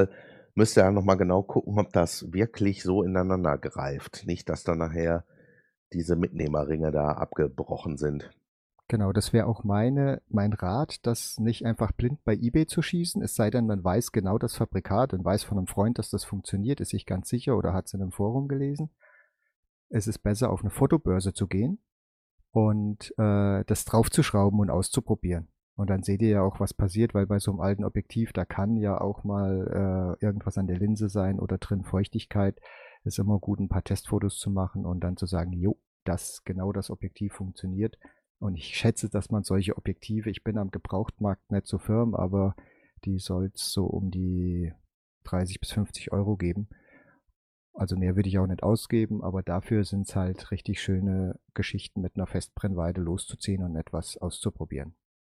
müsst ihr ja nochmal genau gucken, ob das wirklich so ineinander greift. Nicht, dass dann nachher diese Mitnehmerringe da abgebrochen sind. Genau, das wäre auch meine, mein Rat, das nicht einfach blind bei eBay zu schießen, es sei denn, man weiß genau das Fabrikat und weiß von einem Freund, dass das funktioniert, ist sich ganz sicher oder hat es in einem Forum gelesen. Es ist besser, auf eine Fotobörse zu gehen und äh, das draufzuschrauben und auszuprobieren. Und dann seht ihr ja auch, was passiert, weil bei so einem alten Objektiv, da kann ja auch mal äh, irgendwas an der Linse sein oder drin Feuchtigkeit. Ist immer gut, ein paar Testfotos zu machen und dann zu sagen, jo, das, genau das Objektiv funktioniert. Und ich schätze, dass man solche Objektive, ich bin am Gebrauchtmarkt nicht so firm, aber die soll es so um die dreißig bis fünfzig Euro geben. Also mehr würde ich auch nicht ausgeben, aber dafür sind es halt richtig schöne Geschichten mit einer Festbrennweite loszuziehen und etwas auszuprobieren.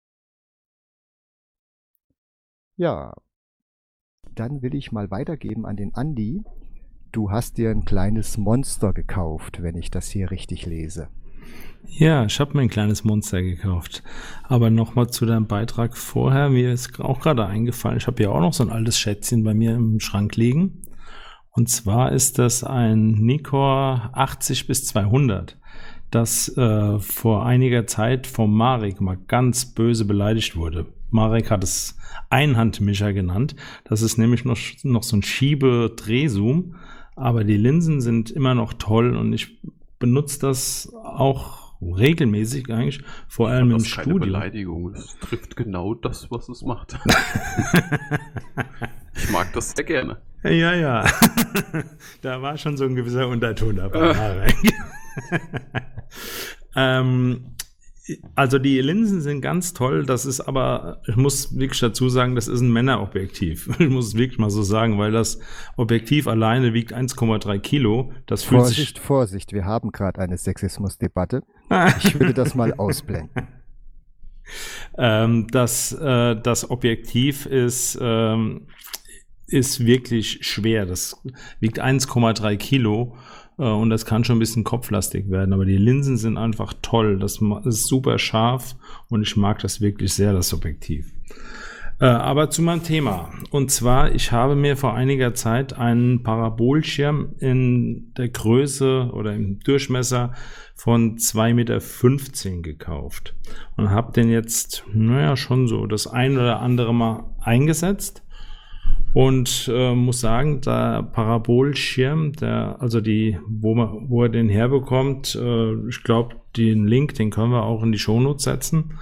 Ja, dann will ich mal weitergeben an den Andi. Du hast dir ein kleines Monster gekauft, wenn ich das hier richtig lese. Ja, ich habe mir ein kleines Monster gekauft. Aber nochmal zu deinem Beitrag vorher. Mir ist auch gerade eingefallen, ich habe ja auch noch so ein altes Schätzchen bei mir im Schrank liegen. Und zwar ist das ein Nikkor achtzig bis zweihundert, das äh, vor einiger Zeit vom Marek mal ganz böse beleidigt wurde. Marek hat es Einhandmischer genannt. Das ist nämlich noch, noch so ein Schiebe-Drehzoom. Aber die Linsen sind immer noch toll und ich benutze das auch regelmäßig eigentlich, vor allem im Studio. Das ist keine Beleidigung, es trifft genau das, was es macht. Ich mag das sehr gerne. Ja, ja. Da war schon so ein gewisser Unterton dabei. ähm, also die Linsen sind ganz toll, das ist aber, ich muss wirklich dazu sagen, das ist ein Männerobjektiv. Ich muss es wirklich mal so sagen, weil das Objektiv alleine wiegt eins Komma drei Kilo. Das fühlt Vorsicht, sich Vorsicht, wir haben gerade eine Sexismusdebatte. Ich würde das mal ausblenden. ähm, das, äh, das Objektiv ist, ähm, ist wirklich schwer. Das wiegt eins Komma drei Kilo. Und das kann schon ein bisschen kopflastig werden, aber die Linsen sind einfach toll. Das ist super scharf und ich mag das wirklich sehr, das Objektiv. Äh, aber zu meinem Thema. Und zwar, ich habe mir vor einiger Zeit einen Parabolschirm in der Größe oder im Durchmesser von zwei Komma fünfzehn Meter gekauft. Und habe den jetzt, naja, schon so das ein oder andere Mal eingesetzt. Und äh, muss sagen, der Parabolschirm, der, also die, wo man, wo er den herbekommt, äh, ich glaube, den Link, den können wir auch in die Shownotes setzen.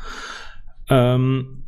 Ähm,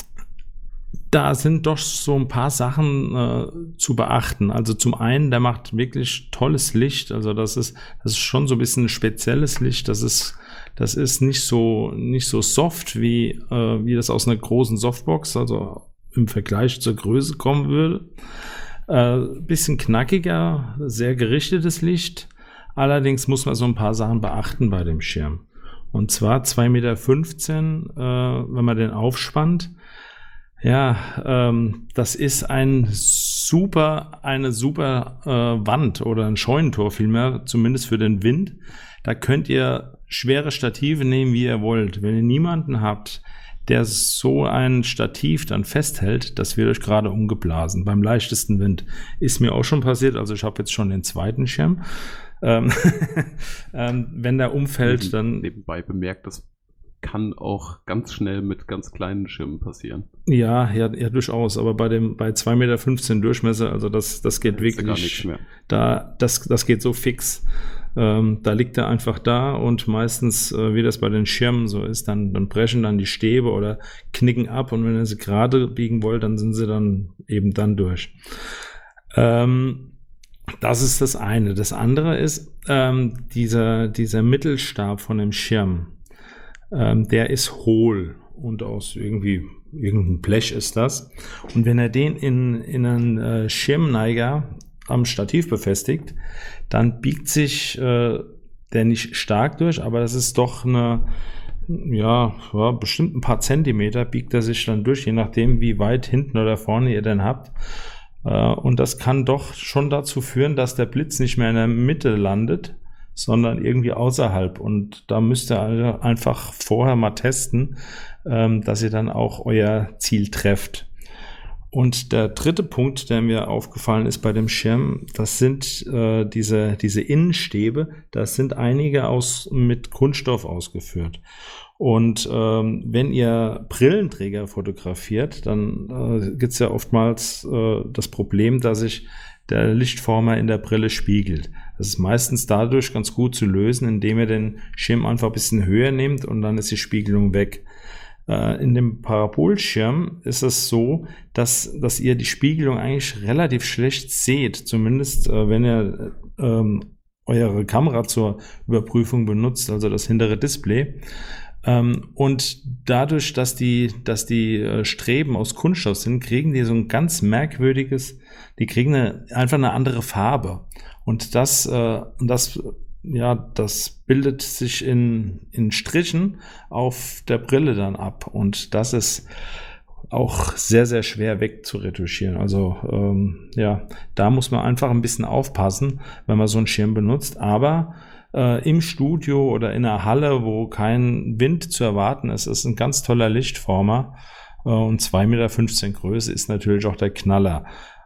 da sind doch so ein paar Sachen äh, zu beachten. Also zum einen, der macht wirklich tolles Licht. Also das ist, das ist schon so ein bisschen ein spezielles Licht. Das ist, das ist nicht so, nicht so soft wie, äh, wie das aus einer großen Softbox, also im Vergleich zur Größe kommen würde. Äh, bisschen knackiger, sehr gerichtetes Licht. Allerdings muss man so ein paar Sachen beachten bei dem Schirm. Und zwar zwei Komma fünfzehn Meter, äh, wenn man den aufspannt. Ja, ähm, das ist ein super, eine super äh, Wand oder ein Scheunentor vielmehr, zumindest für den Wind. Da könnt ihr schwere Stative nehmen, wie ihr wollt. Wenn ihr niemanden habt, der so ein Stativ dann festhält, das wird euch gerade umgeblasen. Beim leichtesten Wind ist mir auch schon passiert, also ich habe jetzt schon den zweiten Schirm. Ähm, ähm, wenn der umfällt, dann... Nebenbei bemerkt, das kann auch ganz schnell mit ganz kleinen Schirmen passieren. Ja, ja, ja durchaus, aber bei dem bei zwei Komma fünfzehn Meter Durchmesser, also das, das geht wirklich... Gar nichts mehr. Da, das, das geht so fix. Ähm, da liegt er einfach da und meistens, äh, wie das bei den Schirmen so ist, dann, dann brechen dann die Stäbe oder knicken ab und wenn ihr sie gerade biegen wollt, dann sind sie dann eben dann durch. Ähm, das ist das eine. Das andere ist, ähm, dieser, dieser Mittelstab von dem Schirm, ähm, der ist hohl und aus irgendwie, irgendein Blech ist das. Und wenn er den in, in einen äh, Schirmneiger am Stativ befestigt, dann biegt sich äh, der nicht stark durch, aber das ist doch eine, ja, ja, bestimmt ein paar Zentimeter biegt er sich dann durch, je nachdem, wie weit hinten oder vorne ihr denn habt. Äh, und das kann doch schon dazu führen, dass der Blitz nicht mehr in der Mitte landet, sondern irgendwie außerhalb. Und da müsst ihr also einfach vorher mal testen, ähm, dass ihr dann auch euer Ziel trefft. Und der dritte Punkt, der mir aufgefallen ist bei dem Schirm, das sind äh, diese, diese Innenstäbe, das sind einige aus, mit Kunststoff ausgeführt. Und ähm, wenn ihr Brillenträger fotografiert, dann äh, gibt es ja oftmals äh, das Problem, dass sich der Lichtformer in der Brille spiegelt. Das ist meistens dadurch ganz gut zu lösen, indem ihr den Schirm einfach ein bisschen höher nehmt und dann ist die Spiegelung weg. In dem Parabolschirm ist es so, dass, dass ihr die Spiegelung eigentlich relativ schlecht seht, zumindest äh, wenn ihr ähm, eure Kamera zur Überprüfung benutzt, also das hintere Display. Ähm, und dadurch, dass die, dass die äh, Streben aus Kunststoff sind, kriegen die so ein ganz merkwürdiges, die kriegen eine, einfach eine andere Farbe. Und das, äh, das ja, das bildet sich in, in Strichen auf der Brille dann ab und das ist auch sehr, sehr schwer wegzuretuschieren. Also ähm, ja, da muss man einfach ein bisschen aufpassen, wenn man so einen Schirm benutzt, aber äh, im Studio oder in einer Halle, wo kein Wind zu erwarten ist, ist ein ganz toller Lichtformer äh, und zwei Komma fünfzehn Meter Größe ist natürlich auch der Knaller.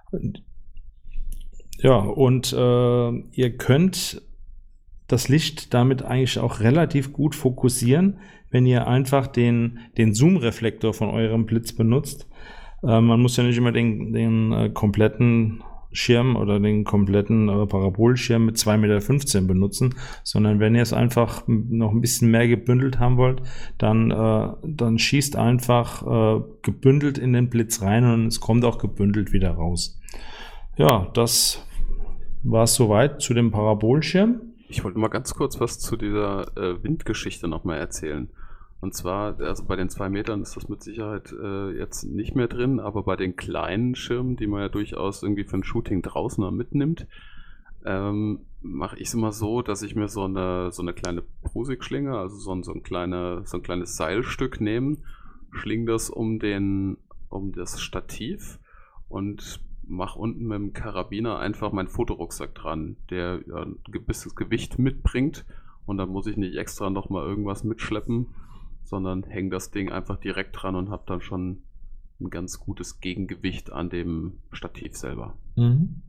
Ja, und äh, ihr könnt das Licht damit eigentlich auch relativ gut fokussieren, wenn ihr einfach den, den Zoom-Reflektor von eurem Blitz benutzt. Äh, man muss ja nicht immer den, den äh, kompletten Schirm oder den kompletten äh, Parabolschirm mit zwei Komma fünfzehn Meter benutzen, sondern wenn ihr es einfach noch ein bisschen mehr gebündelt haben wollt, dann, äh, dann schießt einfach äh, gebündelt in den Blitz rein und es kommt auch gebündelt wieder raus. Ja, das war es soweit zu dem Parabolschirm. Ich wollte mal ganz kurz was zu dieser äh, Windgeschichte nochmal erzählen. Und zwar, also bei den zwei Metern ist das mit Sicherheit äh, jetzt nicht mehr drin, aber bei den kleinen Schirmen, die man ja durchaus irgendwie für ein Shooting draußen mitnimmt, ähm, mache ich es immer so, dass ich mir so eine, so eine kleine Prusik-Schlinge, also so ein, so, ein kleine, so ein kleines Seilstück nehme, schlinge das um, den, um das Stativ und mache unten mit dem Karabiner einfach meinen Fotorucksack dran, der ja ein gewisses Gewicht mitbringt und dann muss ich nicht extra nochmal irgendwas mitschleppen, sondern hänge das Ding einfach direkt dran und habe dann schon ein ganz gutes Gegengewicht an dem Stativ selber. Mhm.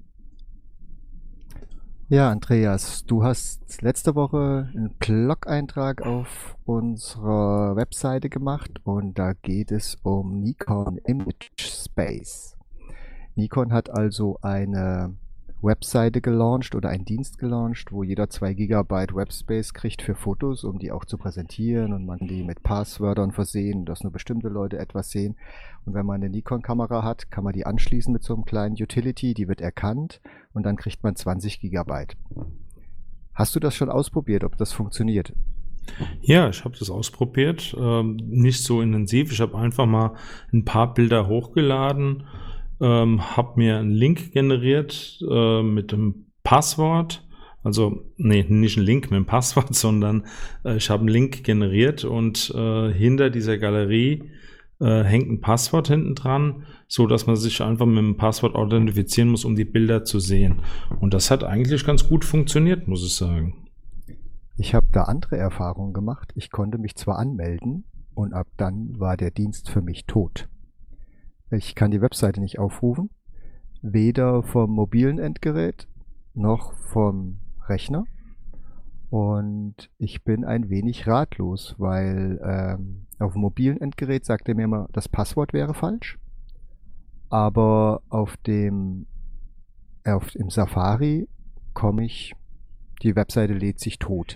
Ja, Andreas, du hast letzte Woche einen Blog-Eintrag auf unserer Webseite gemacht und da geht es um Nikon Image Space. Nikon hat also eine Webseite gelauncht oder einen Dienst gelauncht, wo jeder zwei Gigabyte Webspace kriegt für Fotos, um die auch zu präsentieren und man die mit Passwörtern versehen, dass nur bestimmte Leute etwas sehen. Und wenn man eine Nikon-Kamera hat, kann man die anschließen mit so einem kleinen Utility, die wird erkannt und dann kriegt man zwanzig Gigabyte. Hast du das schon ausprobiert, ob das funktioniert? Ja, ich habe das ausprobiert, ähm, nicht so intensiv. Ich habe einfach mal ein paar Bilder hochgeladen, Ähm, habe mir einen Link generiert äh, mit dem Passwort, also nee, nicht einen Link mit dem Passwort, sondern äh, ich habe einen Link generiert und äh, hinter dieser Galerie äh, hängt ein Passwort hinten dran, so dass man sich einfach mit dem Passwort authentifizieren muss, um die Bilder zu sehen. Und das hat eigentlich ganz gut funktioniert, muss ich sagen. Ich habe da andere Erfahrungen gemacht. Ich konnte mich zwar anmelden und ab dann war der Dienst für mich tot. Ich kann die Webseite nicht aufrufen, weder vom mobilen Endgerät noch vom Rechner. Und ich bin ein wenig ratlos, weil ähm, auf dem mobilen Endgerät sagt er mir immer, das Passwort wäre falsch. Aber auf dem auf dem Safari komme ich, die Webseite lädt sich tot.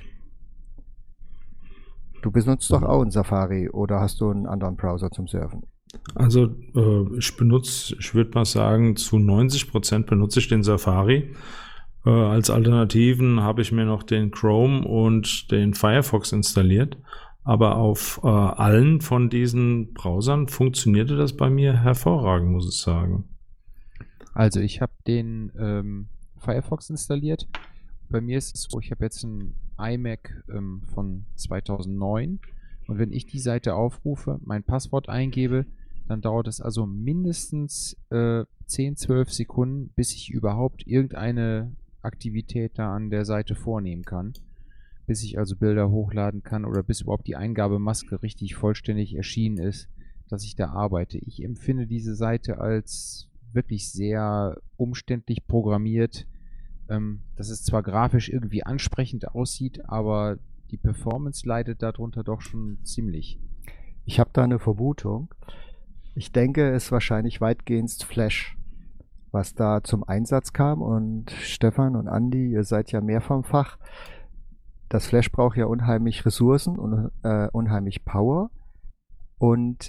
Du benutzt doch auch einen Safari oder hast du einen anderen Browser zum Surfen? Also äh, ich benutze, ich würde mal sagen, zu neunzig Prozent benutze ich den Safari. Äh, als Alternativen habe ich mir noch den Chrome und den Firefox installiert. Aber auf äh, allen von diesen Browsern funktionierte das bei mir hervorragend, muss ich sagen. Also ich habe den ähm, Firefox installiert. Bei mir ist es so, ich habe jetzt einen iMac ähm, von zweitausendneun und wenn ich die Seite aufrufe, mein Passwort eingebe, dann dauert es also mindestens äh, zehn, zwölf Sekunden, bis ich überhaupt irgendeine Aktivität da an der Seite vornehmen kann. Bis ich also Bilder hochladen kann oder bis überhaupt die Eingabemaske richtig vollständig erschienen ist. dass ich da arbeite. Ich empfinde diese Seite als wirklich sehr umständlich programmiert, ähm, dass es zwar grafisch irgendwie ansprechend aussieht, aber die Performance leidet darunter doch schon ziemlich. Ich habe da eine Vermutung. Ich denke, es ist wahrscheinlich weitgehend Flash, was da zum Einsatz kam. Und Stefan und Andi, ihr seid ja mehr vom Fach. Das Flash braucht ja unheimlich Ressourcen und äh, unheimlich Power. Und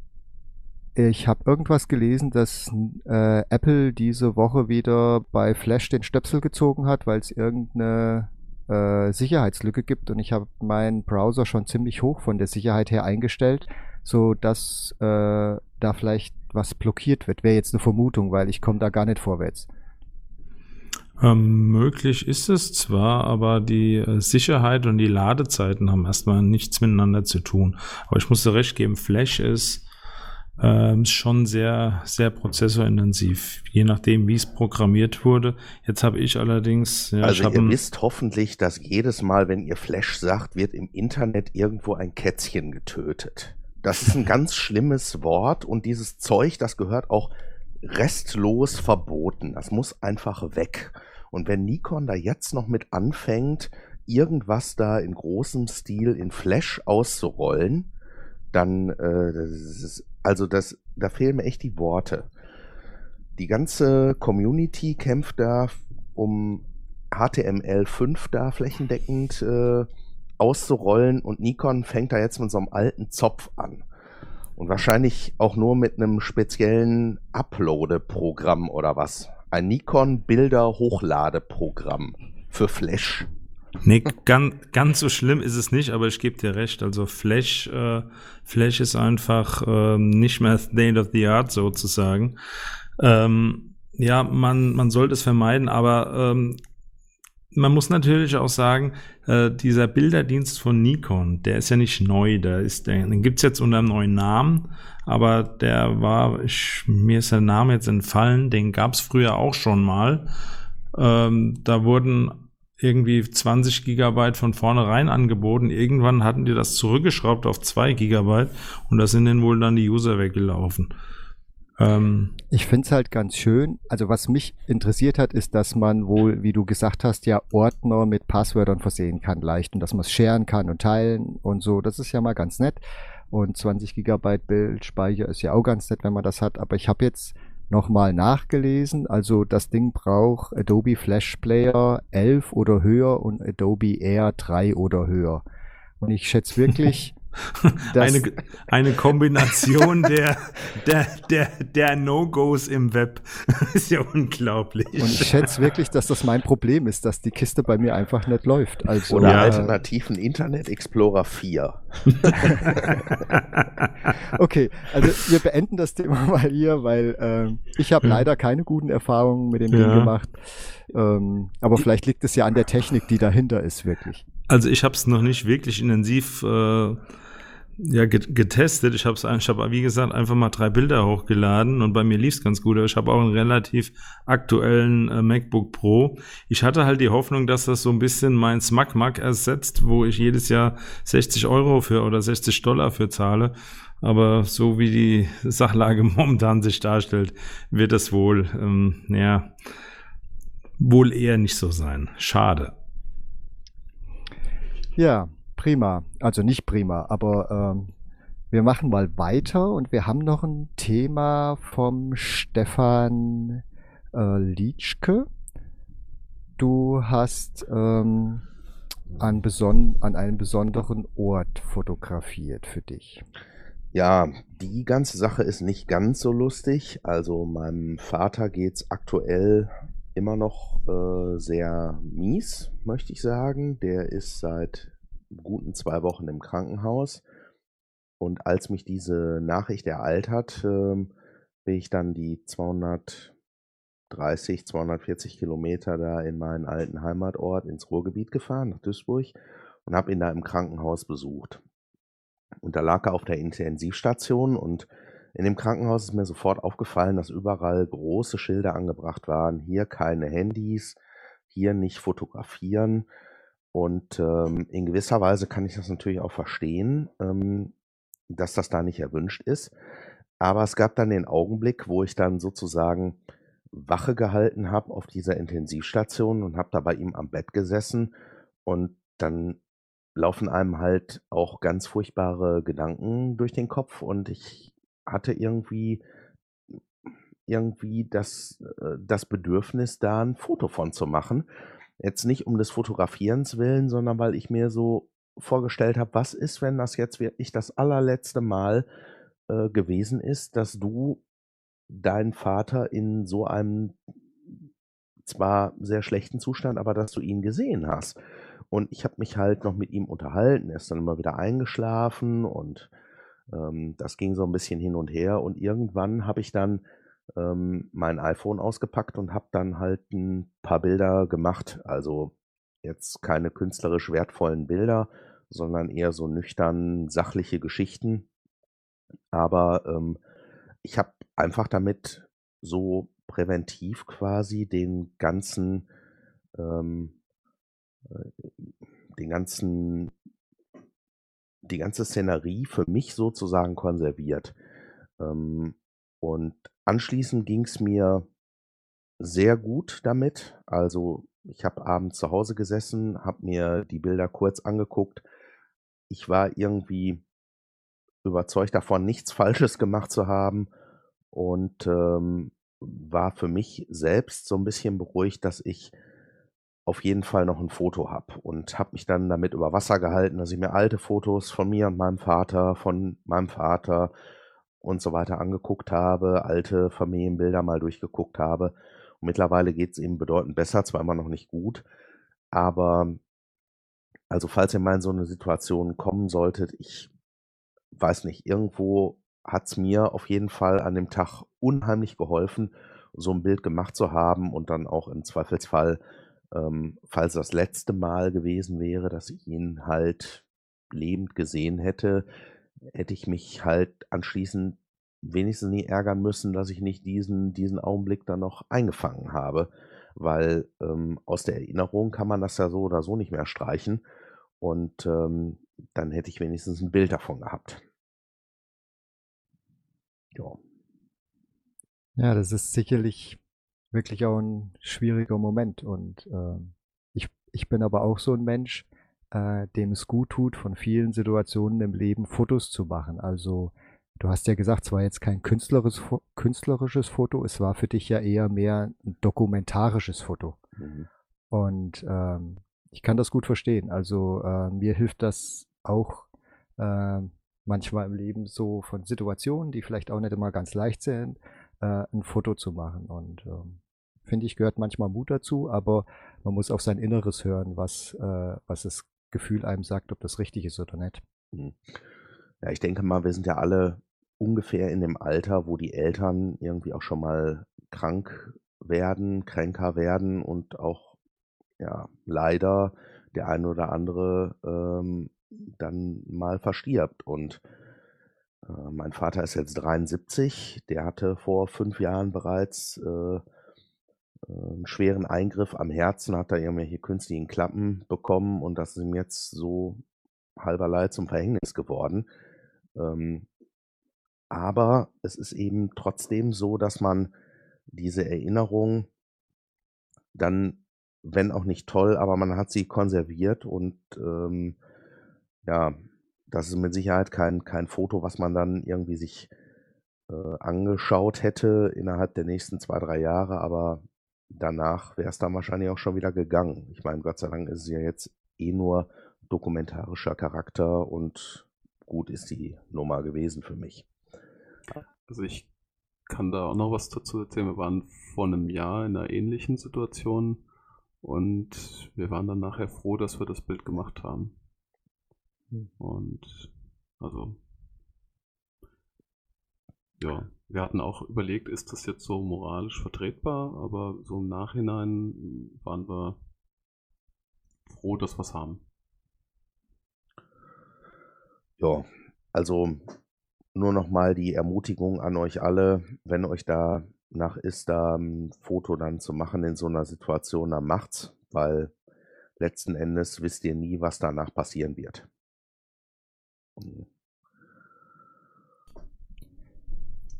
ich habe irgendwas gelesen, dass äh, Apple diese Woche wieder bei Flash den Stöpsel gezogen hat, weil es irgendeine äh, Sicherheitslücke gibt. Und ich habe meinen Browser schon ziemlich hoch von der Sicherheit her eingestellt, so dass äh, da vielleicht was blockiert wird. Wäre jetzt eine Vermutung, weil ich komme da gar nicht vorwärts. Ähm, möglich ist es zwar, aber die äh, Sicherheit und die Ladezeiten haben erstmal nichts miteinander zu tun. Aber ich muss dir recht geben, Flash ist ähm, schon sehr, sehr prozessorintensiv, je nachdem, wie es programmiert wurde. Jetzt habe ich allerdings... Ja, also ich hab ihr ein, wisst hoffentlich, dass jedes Mal, wenn ihr Flash sagt, wird im Internet irgendwo ein Kätzchen getötet. Das ist ein ganz schlimmes Wort und dieses Zeug, das gehört auch restlos verboten. Das muss einfach weg. Und wenn Nikon da jetzt noch mit anfängt, irgendwas da in großem Stil in Flash auszurollen, dann, äh, das ist, also das, da fehlen mir echt die Worte. Die ganze Community kämpft da, um H T M L fünf da flächendeckend äh, auszurollen und Nikon fängt da jetzt mit so einem alten Zopf an. Und wahrscheinlich auch nur mit einem speziellen Upload-Programm oder was. Ein Nikon-Bilder-Hochladeprogramm für Flash. Nee, ganz, ganz so schlimm ist es nicht, aber ich gebe dir recht. Also Flash, äh, Flash ist einfach ähm, nicht mehr State of the Art sozusagen. Ähm, ja, man, man sollte es vermeiden, aber ähm, man muss natürlich auch sagen, äh, dieser Bilderdienst von Nikon, der ist ja nicht neu, der ist, der, den gibt's jetzt unter einem neuen Namen, aber der war, ich, mir ist der Name jetzt entfallen, den gab's früher auch schon mal. Ähm, da wurden irgendwie zwanzig Gigabyte von vornherein angeboten. Irgendwann hatten die das zurückgeschraubt auf zwei Gigabyte und da sind denen wohl dann die User weggelaufen. Ähm, ich finde es halt ganz schön. Also was mich interessiert hat, ist, dass man wohl, wie du gesagt hast, ja Ordner mit Passwörtern versehen kann leicht und dass man es sharen kann und teilen und so. Das ist ja mal ganz nett. Und zwanzig Gigabyte Bildspeicher ist ja auch ganz nett, wenn man das hat. Aber ich habe jetzt nochmal nachgelesen. Also das Ding braucht Adobe Flash Player elf oder höher und Adobe Air drei oder höher. Und ich schätze wirklich... eine, eine Kombination der, der, der, der No-Gos im Web. Ist ja unglaublich. Und ich schätze wirklich, dass das mein Problem ist, dass die Kiste bei mir einfach nicht läuft. Also, Oder ja. alternativen Internet Explorer vier. Okay, also wir beenden das Thema mal hier, weil ähm, ich habe Ja. leider keine guten Erfahrungen mit dem Ja. Ding gemacht. Ähm, aber vielleicht liegt es ja an der Technik, die dahinter ist, wirklich. Also ich habe es noch nicht wirklich intensiv äh, ja, getestet. Ich habe ich hab, wie gesagt, einfach mal drei Bilder hochgeladen und bei mir lief es ganz gut. Ich habe auch einen relativ aktuellen äh, MacBook Pro. Ich hatte halt die Hoffnung, dass das so ein bisschen mein SmugMug ersetzt, wo ich jedes Jahr sechzig Euro für oder sechzig Dollar für zahle. Aber so wie die Sachlage momentan sich darstellt, wird das wohl, ähm, ja, wohl eher nicht so sein. Schade. Ja, prima. Also nicht prima, aber ähm, wir machen mal weiter und wir haben noch ein Thema vom Stefan äh, Lietschke. Du hast ähm, an, beson an einem besonderen Ort fotografiert für dich. Ja, die ganze Sache ist nicht ganz so lustig. Also meinem Vater geht's aktuell immer noch äh, sehr mies, möchte ich sagen. Der ist seit guten zwei Wochen im Krankenhaus. Und als mich diese Nachricht ereilt hat, ähm, bin ich dann die zweihundertdreißig, zweihundertvierzig Kilometer da in meinen alten Heimatort ins Ruhrgebiet gefahren, nach Duisburg, und habe ihn da im Krankenhaus besucht. Und da lag er auf der Intensivstation und in dem Krankenhaus ist mir sofort aufgefallen, dass überall große Schilder angebracht waren. Hier keine Handys, hier nicht fotografieren. Und ähm, in gewisser Weise kann ich das natürlich auch verstehen. Ähm, dass das da nicht erwünscht ist. Aber es gab dann den Augenblick, wo ich dann sozusagen Wache gehalten habe auf dieser Intensivstation und habe da bei ihm am Bett gesessen und dann laufen einem halt auch ganz furchtbare Gedanken durch den Kopf und ich hatte irgendwie irgendwie das, äh, das Bedürfnis, da ein Foto von zu machen. Jetzt nicht um des Fotografierens willen, sondern weil ich mir so vorgestellt habe, was ist, wenn das jetzt wirklich das allerletzte Mal äh, gewesen ist, dass du deinen Vater in so einem zwar sehr schlechten Zustand, aber dass du ihn gesehen hast. Und ich habe mich halt noch mit ihm unterhalten, er ist dann immer wieder eingeschlafen und ähm, das ging so ein bisschen hin und her und irgendwann habe ich dann ähm, mein iPhone ausgepackt und habe dann halt ein paar Bilder gemacht. Also jetzt keine künstlerisch wertvollen Bilder, sondern eher so nüchtern sachliche Geschichten. Aber ähm, ich habe einfach damit so präventiv quasi den ganzen, ähm, äh, den ganzen, die ganze Szenerie für mich sozusagen konserviert. Ähm, und anschließend ging es mir sehr gut damit. Also ich habe abends zu Hause gesessen, habe mir die Bilder kurz angeguckt. Ich war irgendwie überzeugt davon, nichts Falsches gemacht zu haben und ähm, war für mich selbst so ein bisschen beruhigt, dass ich auf jeden Fall noch ein Foto habe und habe mich dann damit über Wasser gehalten, dass ich mir alte Fotos von mir und meinem Vater, von meinem Vater und so weiter angeguckt habe, alte Familienbilder mal durchgeguckt habe. Und mittlerweile geht es ihm bedeutend besser, zwar immer noch nicht gut, aber also falls ihr mal in so eine Situation kommen solltet, ich weiß nicht, irgendwo hat es mir auf jeden Fall an dem Tag unheimlich geholfen, so ein Bild gemacht zu haben und dann auch im Zweifelsfall, ähm, falls das letzte Mal gewesen wäre, dass ich ihn halt lebend gesehen hätte, hätte ich mich halt anschließend wenigstens nie ärgern müssen, dass ich nicht diesen diesen Augenblick dann noch eingefangen habe, weil, ähm, aus der Erinnerung kann man das ja so oder so nicht mehr streichen und, ähm, dann hätte ich wenigstens ein Bild davon gehabt. Ja. Ja, das ist sicherlich wirklich auch ein schwieriger Moment und, ähm, ich ich bin aber auch so ein Mensch, äh, dem es gut tut, von vielen Situationen im Leben Fotos zu machen. Also, du hast ja gesagt, es war jetzt kein künstleres Fo künstlerisches Foto, es war für dich ja eher mehr ein dokumentarisches Foto. Mhm. Und, ähm, ich kann das gut verstehen. Also, äh, mir hilft das auch, ähm, manchmal im Leben so von Situationen, die vielleicht auch nicht immer ganz leicht sind, äh, 'n Foto zu machen. Und, ähm, finde ich, gehört manchmal Mut dazu, aber man muss auf sein Inneres hören, was, äh was das Gefühl einem sagt, ob das richtig ist oder nicht. Mhm. Ja, ich denke mal, wir sind ja alle ungefähr in dem Alter, wo die Eltern irgendwie auch schon mal krank werden, kränker werden und auch, ja, leider der eine oder andere, ähm, dann mal verstirbt. Und, äh, mein Vater ist jetzt dreiundsiebzig, der hatte vor fünf Jahren bereits, äh, äh, 'n schweren Eingriff am Herzen, hat da irgendwelche künstlichen Klappen bekommen und das ist ihm jetzt so halberlei zum Verhängnis geworden. Ähm, aber es ist eben trotzdem so, dass man diese Erinnerung dann, wenn auch nicht toll, aber man hat sie konserviert und, ähm, ja, das ist mit Sicherheit kein kein Foto, was man dann irgendwie sich, äh, angeschaut hätte innerhalb der nächsten zwei drei Jahre, aber danach wäre es dann wahrscheinlich auch schon wieder gegangen. Ich meine, Gott sei Dank ist es ja jetzt eh nur dokumentarischer Charakter und gut ist die Nummer gewesen für mich. Also ich kann da auch noch was dazu erzählen. Wir waren vor einem Jahr in einer ähnlichen Situation und wir waren dann nachher froh, dass wir das Bild gemacht haben. Hm. Und also ja, wir hatten auch überlegt, ist das jetzt so moralisch vertretbar, aber so im Nachhinein waren wir froh, dass wir es haben. Ja, also nur noch mal die Ermutigung an euch alle, wenn euch danach ist, da ein Foto dann zu machen in so einer Situation, dann macht's, weil letzten Endes wisst ihr nie, was danach passieren wird.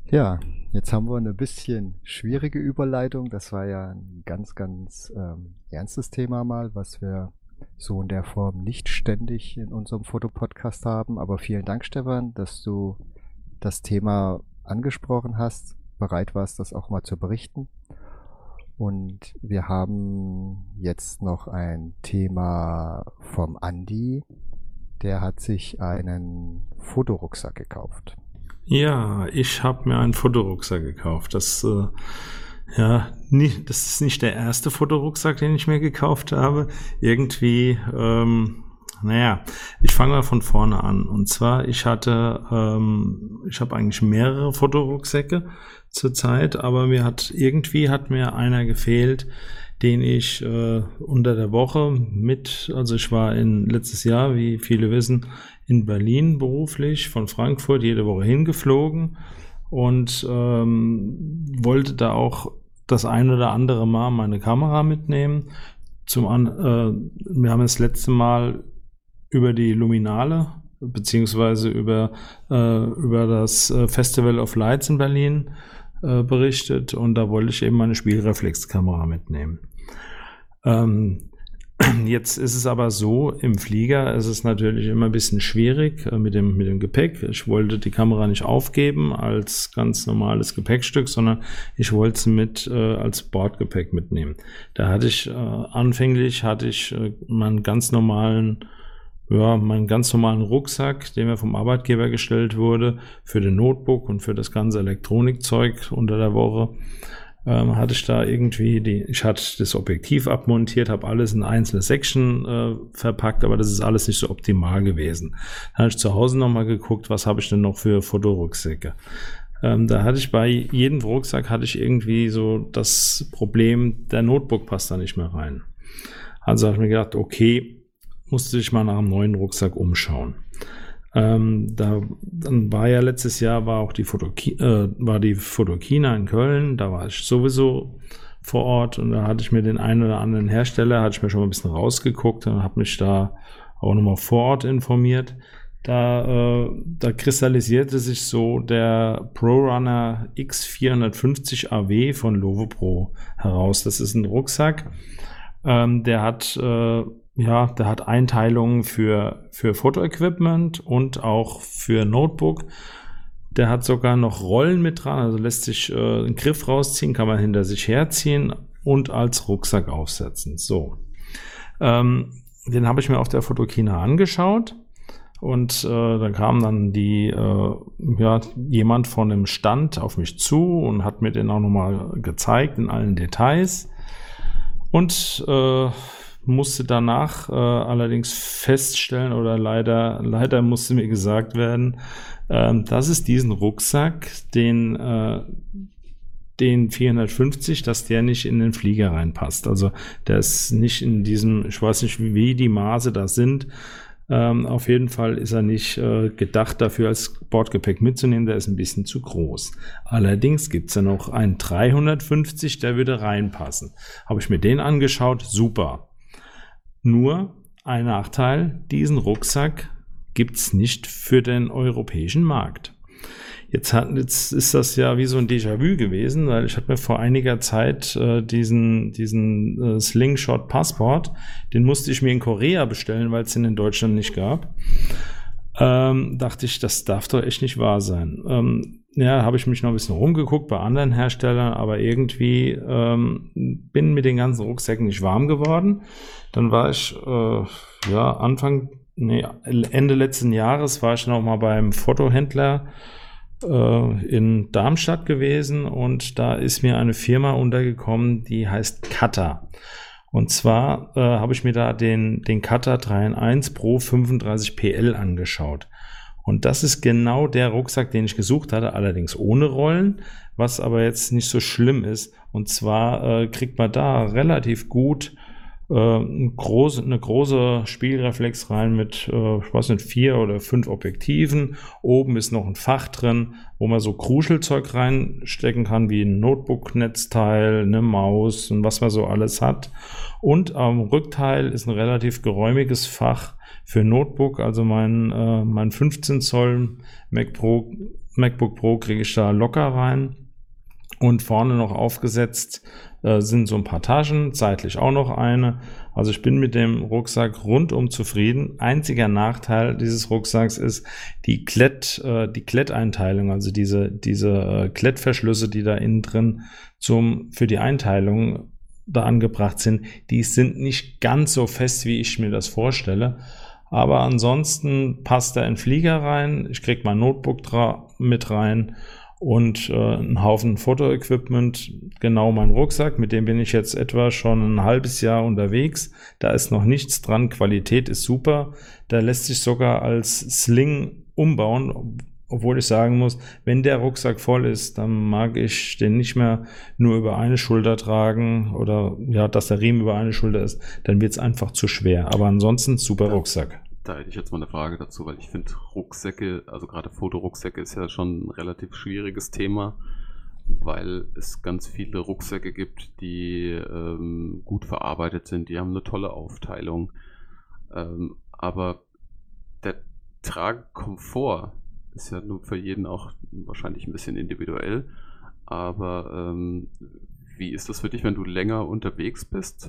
Ja, jetzt haben wir eine bisschen schwierige Überleitung. Das war ja ein ganz, ganz ähm, ernstes Thema mal, was wir so in der Form nicht ständig in unserem Fotopodcast haben. Aber vielen Dank, Stefan, dass du das Thema angesprochen hast, bereit warst, das auch mal zu berichten. Und wir haben jetzt noch ein Thema vom Andi. Der hat sich einen Fotorucksack gekauft. Ja, ich habe mir einen Fotorucksack gekauft. Das, äh, ja, nie, das ist nicht der erste Fotorucksack, den ich mir gekauft habe. Irgendwie, ähm, naja, ich fange mal von vorne an. Und zwar, ich hatte, ähm, ich habe eigentlich mehrere Fotorucksäcke zurzeit, aber mir hat irgendwie hat mir einer gefehlt, den ich äh, unter der Woche mit, also ich war in letztes Jahr, wie viele wissen, in Berlin beruflich, von Frankfurt jede Woche hingeflogen und ähm, wollte da auch das ein oder andere Mal meine Kamera mitnehmen. Zum an, äh, wir haben das letzte Mal über die Luminale beziehungsweise über äh, über das äh, Festival of Lights in Berlin äh, berichtet und da wollte ich eben meine Spiegelreflexkamera mitnehmen. Ähm, Jetzt ist es aber so, im Flieger ist es natürlich immer ein bisschen schwierig äh, mit dem, mit dem Gepäck. Ich wollte die Kamera nicht aufgeben als ganz normales Gepäckstück, sondern ich wollte sie mit äh, als Bordgepäck mitnehmen. Da hatte ich äh, anfänglich hatte ich äh, meinen ganz normalen ja, meinen ganz normalen Rucksack, der mir vom Arbeitgeber gestellt wurde, für den Notebook und für das ganze Elektronikzeug unter der Woche. Ähm, hatte ich da irgendwie die, ich hatte das Objektiv abmontiert, habe alles in einzelne Section äh, verpackt, aber das ist alles nicht so optimal gewesen. Dann habe ich zu Hause nochmal geguckt, was habe ich denn noch für Fotorucksäcke. Ähm, da hatte ich bei jedem Rucksack hatte ich irgendwie so das Problem, der Notebook passt da nicht mehr rein. Also habe ich mir gedacht, okay, musste ich mal nach einem neuen Rucksack umschauen. Ähm, da dann war ja letztes Jahr war auch die Fotoki- äh, war die Fotokina in Köln, da war ich sowieso vor Ort und da hatte ich mir den einen oder anderen Hersteller, hatte ich mir schon mal ein bisschen rausgeguckt und habe mich da auch nochmal vor Ort informiert. Da, äh, da kristallisierte sich so der ProRunner X vierhundertfünfzig A W von Lovopro heraus. Das ist ein Rucksack, ähm, der hat äh, Ja, der hat Einteilungen für, für Fotoequipment und auch für Notebook. Der hat sogar noch Rollen mit dran, also lässt sich äh, einen Griff rausziehen, kann man hinter sich herziehen und als Rucksack aufsetzen. So, ähm, den habe ich mir auf der Fotokina angeschaut und äh, da kam dann die, äh, ja, jemand von dem Stand auf mich zu und hat mir den auch nochmal gezeigt in allen Details und äh, musste danach äh, allerdings feststellen oder leider leider musste mir gesagt werden, ähm, dass es diesen Rucksack, den äh, den vierhundertfünfzig, dass der nicht in den Flieger reinpasst. Also der ist nicht in diesem, ich weiß nicht, wie die Maße da sind. Ähm, auf jeden Fall ist er nicht äh, gedacht dafür als Bordgepäck mitzunehmen, der ist ein bisschen zu groß. Allerdings gibt es ja noch einen dreihundertfünfzig, der würde reinpassen. Habe ich mir den angeschaut, super. Nur ein Nachteil, diesen Rucksack gibt es nicht für den europäischen Markt. Jetzt, hat, jetzt ist das ja wie so ein Déjà-vu gewesen, weil ich hatte mir vor einiger Zeit äh, diesen, diesen äh, Slingshot Passport, den musste ich mir in Korea bestellen, weil es den in Deutschland nicht gab. Ähm, dachte ich, das darf doch echt nicht wahr sein. Ähm, ja, habe ich mich noch ein bisschen rumgeguckt bei anderen Herstellern, aber irgendwie ähm, bin mit den ganzen Rucksäcken nicht warm geworden. Dann war ich, äh, ja, Anfang, nee, Ende letzten Jahres war ich noch mal beim Fotohändler äh, in Darmstadt gewesen und da ist mir eine Firma untergekommen, die heißt Cutter. Und zwar äh, habe ich mir da den, den Cutter drei in eins Pro fünfunddreißig P L angeschaut. Und das ist genau der Rucksack, den ich gesucht hatte, allerdings ohne Rollen, was aber jetzt nicht so schlimm ist. Und zwar äh, kriegt man da relativ gut äh, eine, große, eine große Spiegelreflex rein mit, äh, ich weiß nicht, vier oder fünf Objektiven. Oben ist noch ein Fach drin, wo man so Kruschelzeug reinstecken kann, wie ein Notebook-Netzteil, eine Maus und was man so alles hat. Und am Rückteil ist ein relativ geräumiges Fach für Notebook, also mein, äh, mein fünfzehn Zoll Mac Pro MacBook Pro kriege ich da locker rein. Und vorne noch aufgesetzt äh, sind so ein paar Taschen, seitlich auch noch eine. Also ich bin mit dem Rucksack rundum zufrieden. Einziger Nachteil dieses Rucksacks ist die Klett, äh, die Kletteinteilung, also diese, diese äh, Klettverschlüsse, die da innen drin zum, für die Einteilung da angebracht sind, die sind nicht ganz so fest, wie ich mir das vorstelle. Aber ansonsten passt da ein Flieger rein. Ich kriege mein Notebook dra- mit rein. Und äh, einen Haufen Fotoequipment, genau mein Rucksack, mit dem bin ich jetzt etwa schon ein halbes Jahr unterwegs. Da ist noch nichts dran, Qualität ist super. Da lässt sich sogar als Sling umbauen, obwohl ich sagen muss, wenn der Rucksack voll ist, dann mag ich den nicht mehr nur über eine Schulter tragen oder ja, dass der Riemen über eine Schulter ist, dann wird es einfach zu schwer. Aber ansonsten super Rucksack. Da hätte ich jetzt mal eine Frage dazu, weil ich finde Rucksäcke, also gerade Fotorucksäcke ist ja schon ein relativ schwieriges Thema, weil es ganz viele Rucksäcke gibt, die ähm, gut verarbeitet sind, die haben eine tolle Aufteilung, ähm, aber der Tragekomfort ist ja nur für jeden auch wahrscheinlich ein bisschen individuell, aber ähm, wie ist das für dich, wenn du länger unterwegs bist?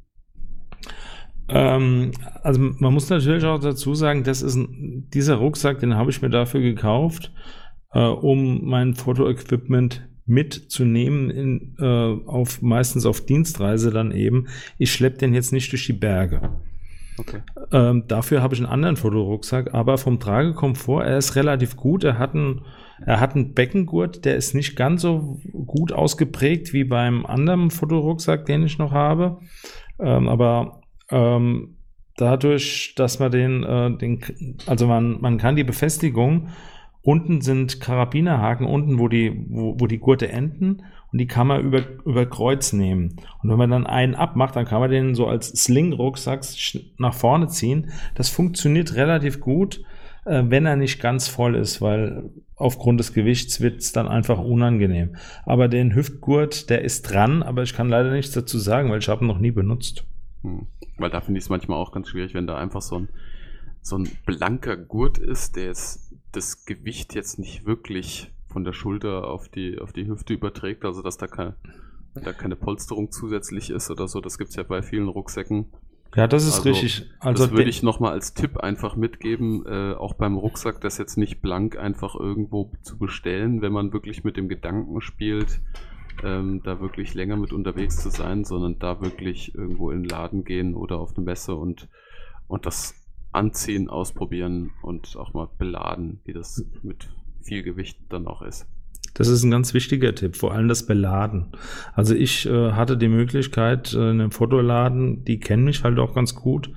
Ähm, also man muss natürlich auch dazu sagen, das ist ein, dieser Rucksack, den habe ich mir dafür gekauft, äh, um mein Fotoequipment mitzunehmen, in, äh, auf, meistens auf Dienstreise dann eben. Ich schleppe den jetzt nicht durch die Berge. Okay. Ähm, dafür habe ich einen anderen Fotorucksack, aber vom Tragekomfort, er ist relativ gut. Er hat einen, er hat einen Beckengurt, der ist nicht ganz so gut ausgeprägt wie beim anderen Fotorucksack, den ich noch habe. Ähm, aber ähm, dadurch, dass man den, äh, den also man, man kann die Befestigung, unten sind Karabinerhaken, unten, wo die, wo, wo die Gurte enden, und die kann man über, über Kreuz nehmen. Und wenn man dann einen abmacht, dann kann man den so als Sling-Rucksack nach vorne ziehen. Das funktioniert relativ gut, äh, wenn er nicht ganz voll ist, weil aufgrund des Gewichts wird es dann einfach unangenehm. Aber den Hüftgurt, der ist dran, aber ich kann leider nichts dazu sagen, weil ich habe ihn noch nie benutzt. Hm. Weil da finde ich es manchmal auch ganz schwierig, wenn da einfach so ein, so ein blanker Gurt ist, der jetzt das Gewicht jetzt nicht wirklich von der Schulter auf die, auf die Hüfte überträgt, also dass da, kein, da keine Polsterung zusätzlich ist oder so. Das gibt es ja bei vielen Rucksäcken. Ja, das ist also, richtig. Also das würde ich nochmal als Tipp einfach mitgeben, äh, auch beim Rucksack, das jetzt nicht blank einfach irgendwo zu bestellen, wenn man wirklich mit dem Gedanken spielt, ähm, da wirklich länger mit unterwegs zu sein, sondern da wirklich irgendwo in den Laden gehen oder auf eine Messe und, und das anziehen, ausprobieren und auch mal beladen, wie das mit viel Gewicht dann auch ist. Das ist ein ganz wichtiger Tipp, vor allem das Beladen. Also ich äh, hatte die Möglichkeit, äh, in einem Fotoladen, die kennen mich halt auch ganz gut,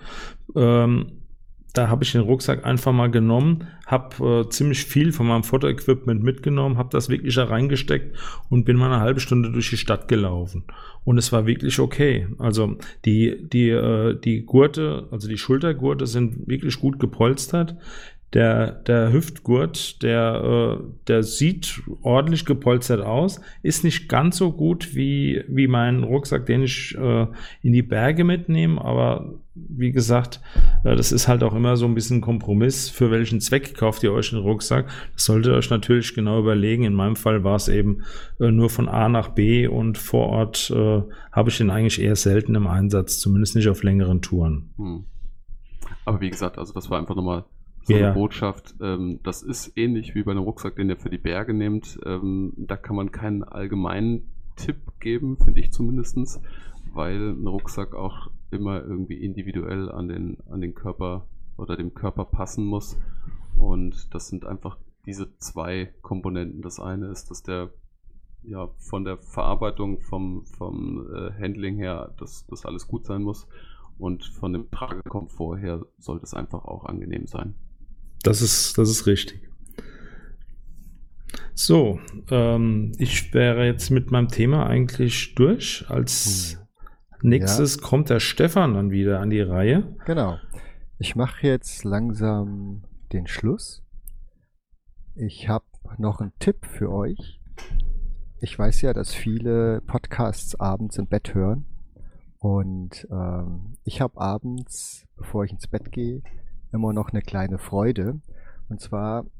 ähm, da habe ich den Rucksack einfach mal genommen, habe äh, ziemlich viel von meinem Fotoequipment mitgenommen, habe das wirklich da reingesteckt und bin mal eine halbe Stunde durch die Stadt gelaufen. Und es war wirklich okay. Also die, die, äh, die Gurte, also die Schultergurte sind wirklich gut gepolstert. Der, der Hüftgurt, der, äh, der sieht ordentlich gepolstert aus, ist nicht ganz so gut wie, wie mein Rucksack, den ich äh, in die Berge mitnehme, aber wie gesagt, äh, das ist halt auch immer so ein bisschen Kompromiss, für welchen Zweck kauft ihr euch einen Rucksack. Das solltet ihr euch natürlich genau überlegen. In meinem Fall war es eben äh, nur von A nach B und vor Ort äh, habe ich den eigentlich eher selten im Einsatz, zumindest nicht auf längeren Touren. Hm. Aber wie gesagt, also das war einfach nochmal so ja. eine Botschaft, ähm, das ist ähnlich wie bei einem Rucksack, den ihr für die Berge nehmt. Ähm, da kann man keinen allgemeinen Tipp geben, finde ich zumindest, weil ein Rucksack auch immer irgendwie individuell an den, an den Körper oder dem Körper passen muss. Und das sind einfach diese zwei Komponenten. Das eine ist, dass der ja von der Verarbeitung, vom, vom äh, Handling her, dass das alles gut sein muss. Und von dem Tragekomfort her sollte es einfach auch angenehm sein. Das ist, das ist richtig. So, ähm, ich wäre jetzt mit meinem Thema eigentlich durch. Als nächstes ja. kommt der Stefan dann wieder an die Reihe. Genau. Ich mache jetzt langsam den Schluss. Ich habe noch einen Tipp für euch. Ich weiß ja, dass viele Podcasts abends im Bett hören. Und ähm, ich habe abends, bevor ich ins Bett gehe, immer noch eine kleine Freude. Und zwar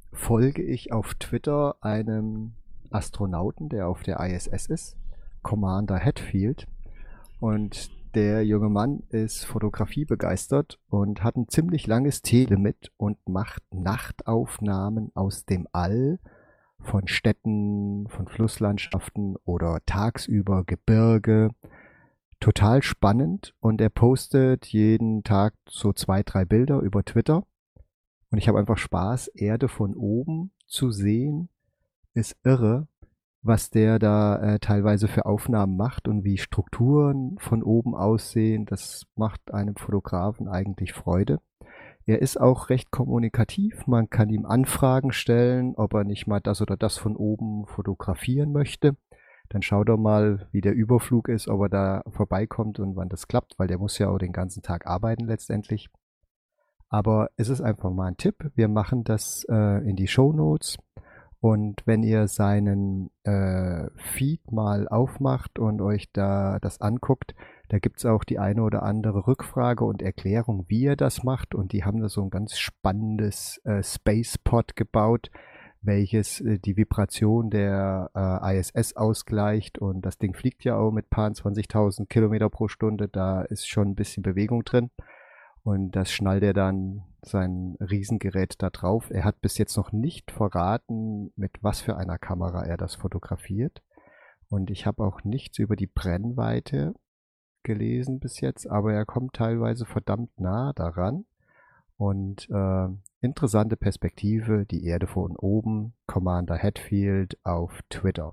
folge ich auf Twitter einem Astronauten, der auf der I S S ist, Commander Hatfield. Und der junge Mann ist Fotografie begeistert und hat ein ziemlich langes Telemit und macht Nachtaufnahmen aus dem All von Städten, von Flusslandschaften oder tagsüber Gebirge. Total spannend, und er postet jeden Tag so zwei, drei Bilder über Twitter. Und ich habe einfach Spaß, Erde von oben zu sehen. Ist irre, was der da äh, teilweise für Aufnahmen macht und wie Strukturen von oben aussehen. Das macht einem Fotografen eigentlich Freude. Er ist auch recht kommunikativ. Man kann ihm Anfragen stellen, ob er nicht mal das oder das von oben fotografieren möchte. Dann schaut er mal, wie der Überflug ist, ob er da vorbeikommt und wann das klappt, weil der muss ja auch den ganzen Tag arbeiten letztendlich. Aber es ist einfach mal ein Tipp. Wir machen das äh, in die Shownotes. Und wenn ihr seinen äh, Feed mal aufmacht und euch da das anguckt, da gibt's auch die eine oder andere Rückfrage und Erklärung, wie er das macht. Und die haben da so ein ganz spannendes äh, Spacepod gebaut, welches äh, die Vibration der äh, I S S ausgleicht. Und das Ding fliegt ja auch mit paar zwanzigtausend Kilometer pro Stunde. Da ist schon ein bisschen Bewegung drin. Und das schnallt er dann sein Riesengerät da drauf. Er hat bis jetzt noch nicht verraten, mit was für einer Kamera er das fotografiert. Und ich habe auch nichts über die Brennweite gelesen bis jetzt, aber er kommt teilweise verdammt nah daran. Und äh, interessante Perspektive, die Erde von oben, Commander Hatfield auf Twitter.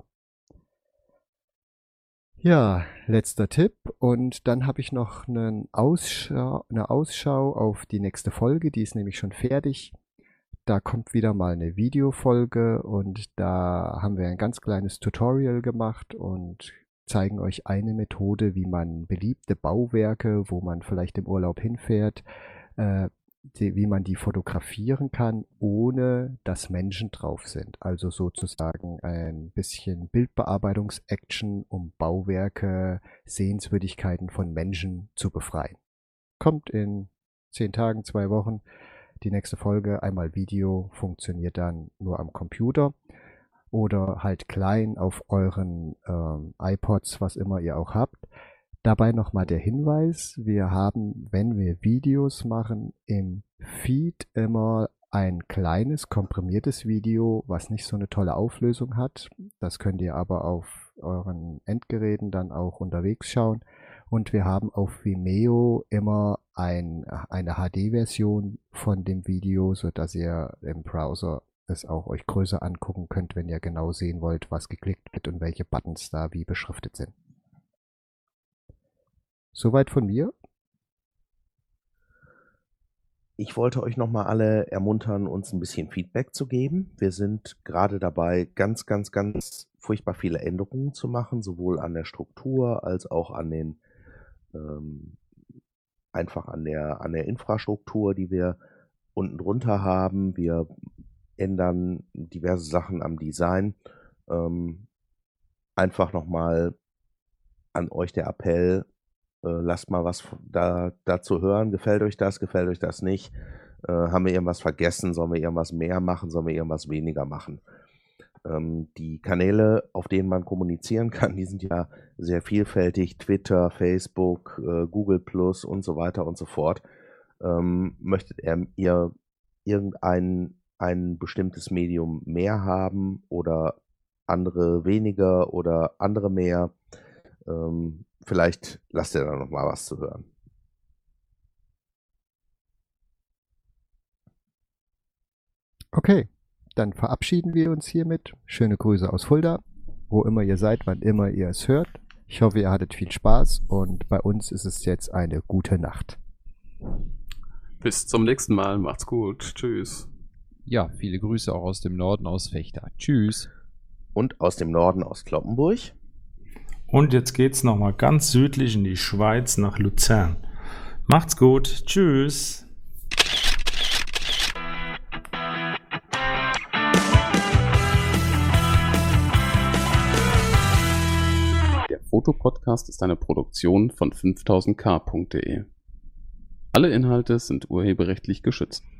Ja, letzter Tipp, und dann habe ich noch einen Ausschau, eine Ausschau auf die nächste Folge, die ist nämlich schon fertig. Da kommt wieder mal eine Videofolge, und da haben wir ein ganz kleines Tutorial gemacht und zeigen euch eine Methode, wie man beliebte Bauwerke, wo man vielleicht im Urlaub hinfährt, äh, die, wie man die fotografieren kann, ohne dass Menschen drauf sind. Also sozusagen ein bisschen Bildbearbeitungs-Action, um Bauwerke, Sehenswürdigkeiten von Menschen zu befreien. Kommt in zehn Tagen, zwei Wochen die nächste Folge. Einmal Video, funktioniert dann nur am Computer oder halt klein auf euren ähm, iPods, was immer ihr auch habt. Dabei nochmal der Hinweis, wir haben, wenn wir Videos machen, im Feed immer ein kleines, komprimiertes Video, was nicht so eine tolle Auflösung hat. Das könnt ihr aber auf euren Endgeräten dann auch unterwegs schauen. Und wir haben auf Vimeo immer ein, eine H D-Version von dem Video, sodass ihr im Browser es auch euch größer angucken könnt, wenn ihr genau sehen wollt, was geklickt wird und welche Buttons da wie beschriftet sind. Soweit von mir. Ich wollte euch nochmal alle ermuntern, uns ein bisschen Feedback zu geben. Wir sind gerade dabei, ganz, ganz, ganz furchtbar viele Änderungen zu machen, sowohl an der Struktur als auch an den ähm, einfach an der an der Infrastruktur, die wir unten drunter haben. Wir ändern diverse Sachen am Design. Ähm, einfach nochmal an euch der Appell: Lasst mal was da, dazu hören. Gefällt euch das? Gefällt euch das nicht? Äh, haben wir irgendwas vergessen? Sollen wir irgendwas mehr machen? Sollen wir irgendwas weniger machen? Ähm, die Kanäle, auf denen man kommunizieren kann, die sind ja sehr vielfältig. Twitter, Facebook, äh, Google Plus und so weiter und so fort. Ähm, möchtet ihr irgendein ein bestimmtes Medium mehr haben oder andere weniger oder andere mehr? Ähm, Vielleicht lasst ihr da noch mal was zu hören. Okay, dann verabschieden wir uns hiermit. Schöne Grüße aus Fulda, wo immer ihr seid, wann immer ihr es hört. Ich hoffe, ihr hattet viel Spaß, und bei uns ist es jetzt eine gute Nacht. Bis zum nächsten Mal. Macht's gut. Tschüss. Ja, viele Grüße auch aus dem Norden, aus Vechta. Tschüss. Und aus dem Norden, aus Cloppenburg. Und jetzt geht's nochmal ganz südlich in die Schweiz nach Luzern. Macht's gut. Tschüss. Der Fotopodcast ist eine Produktion von fünftausend k punkt de. Alle Inhalte sind urheberrechtlich geschützt.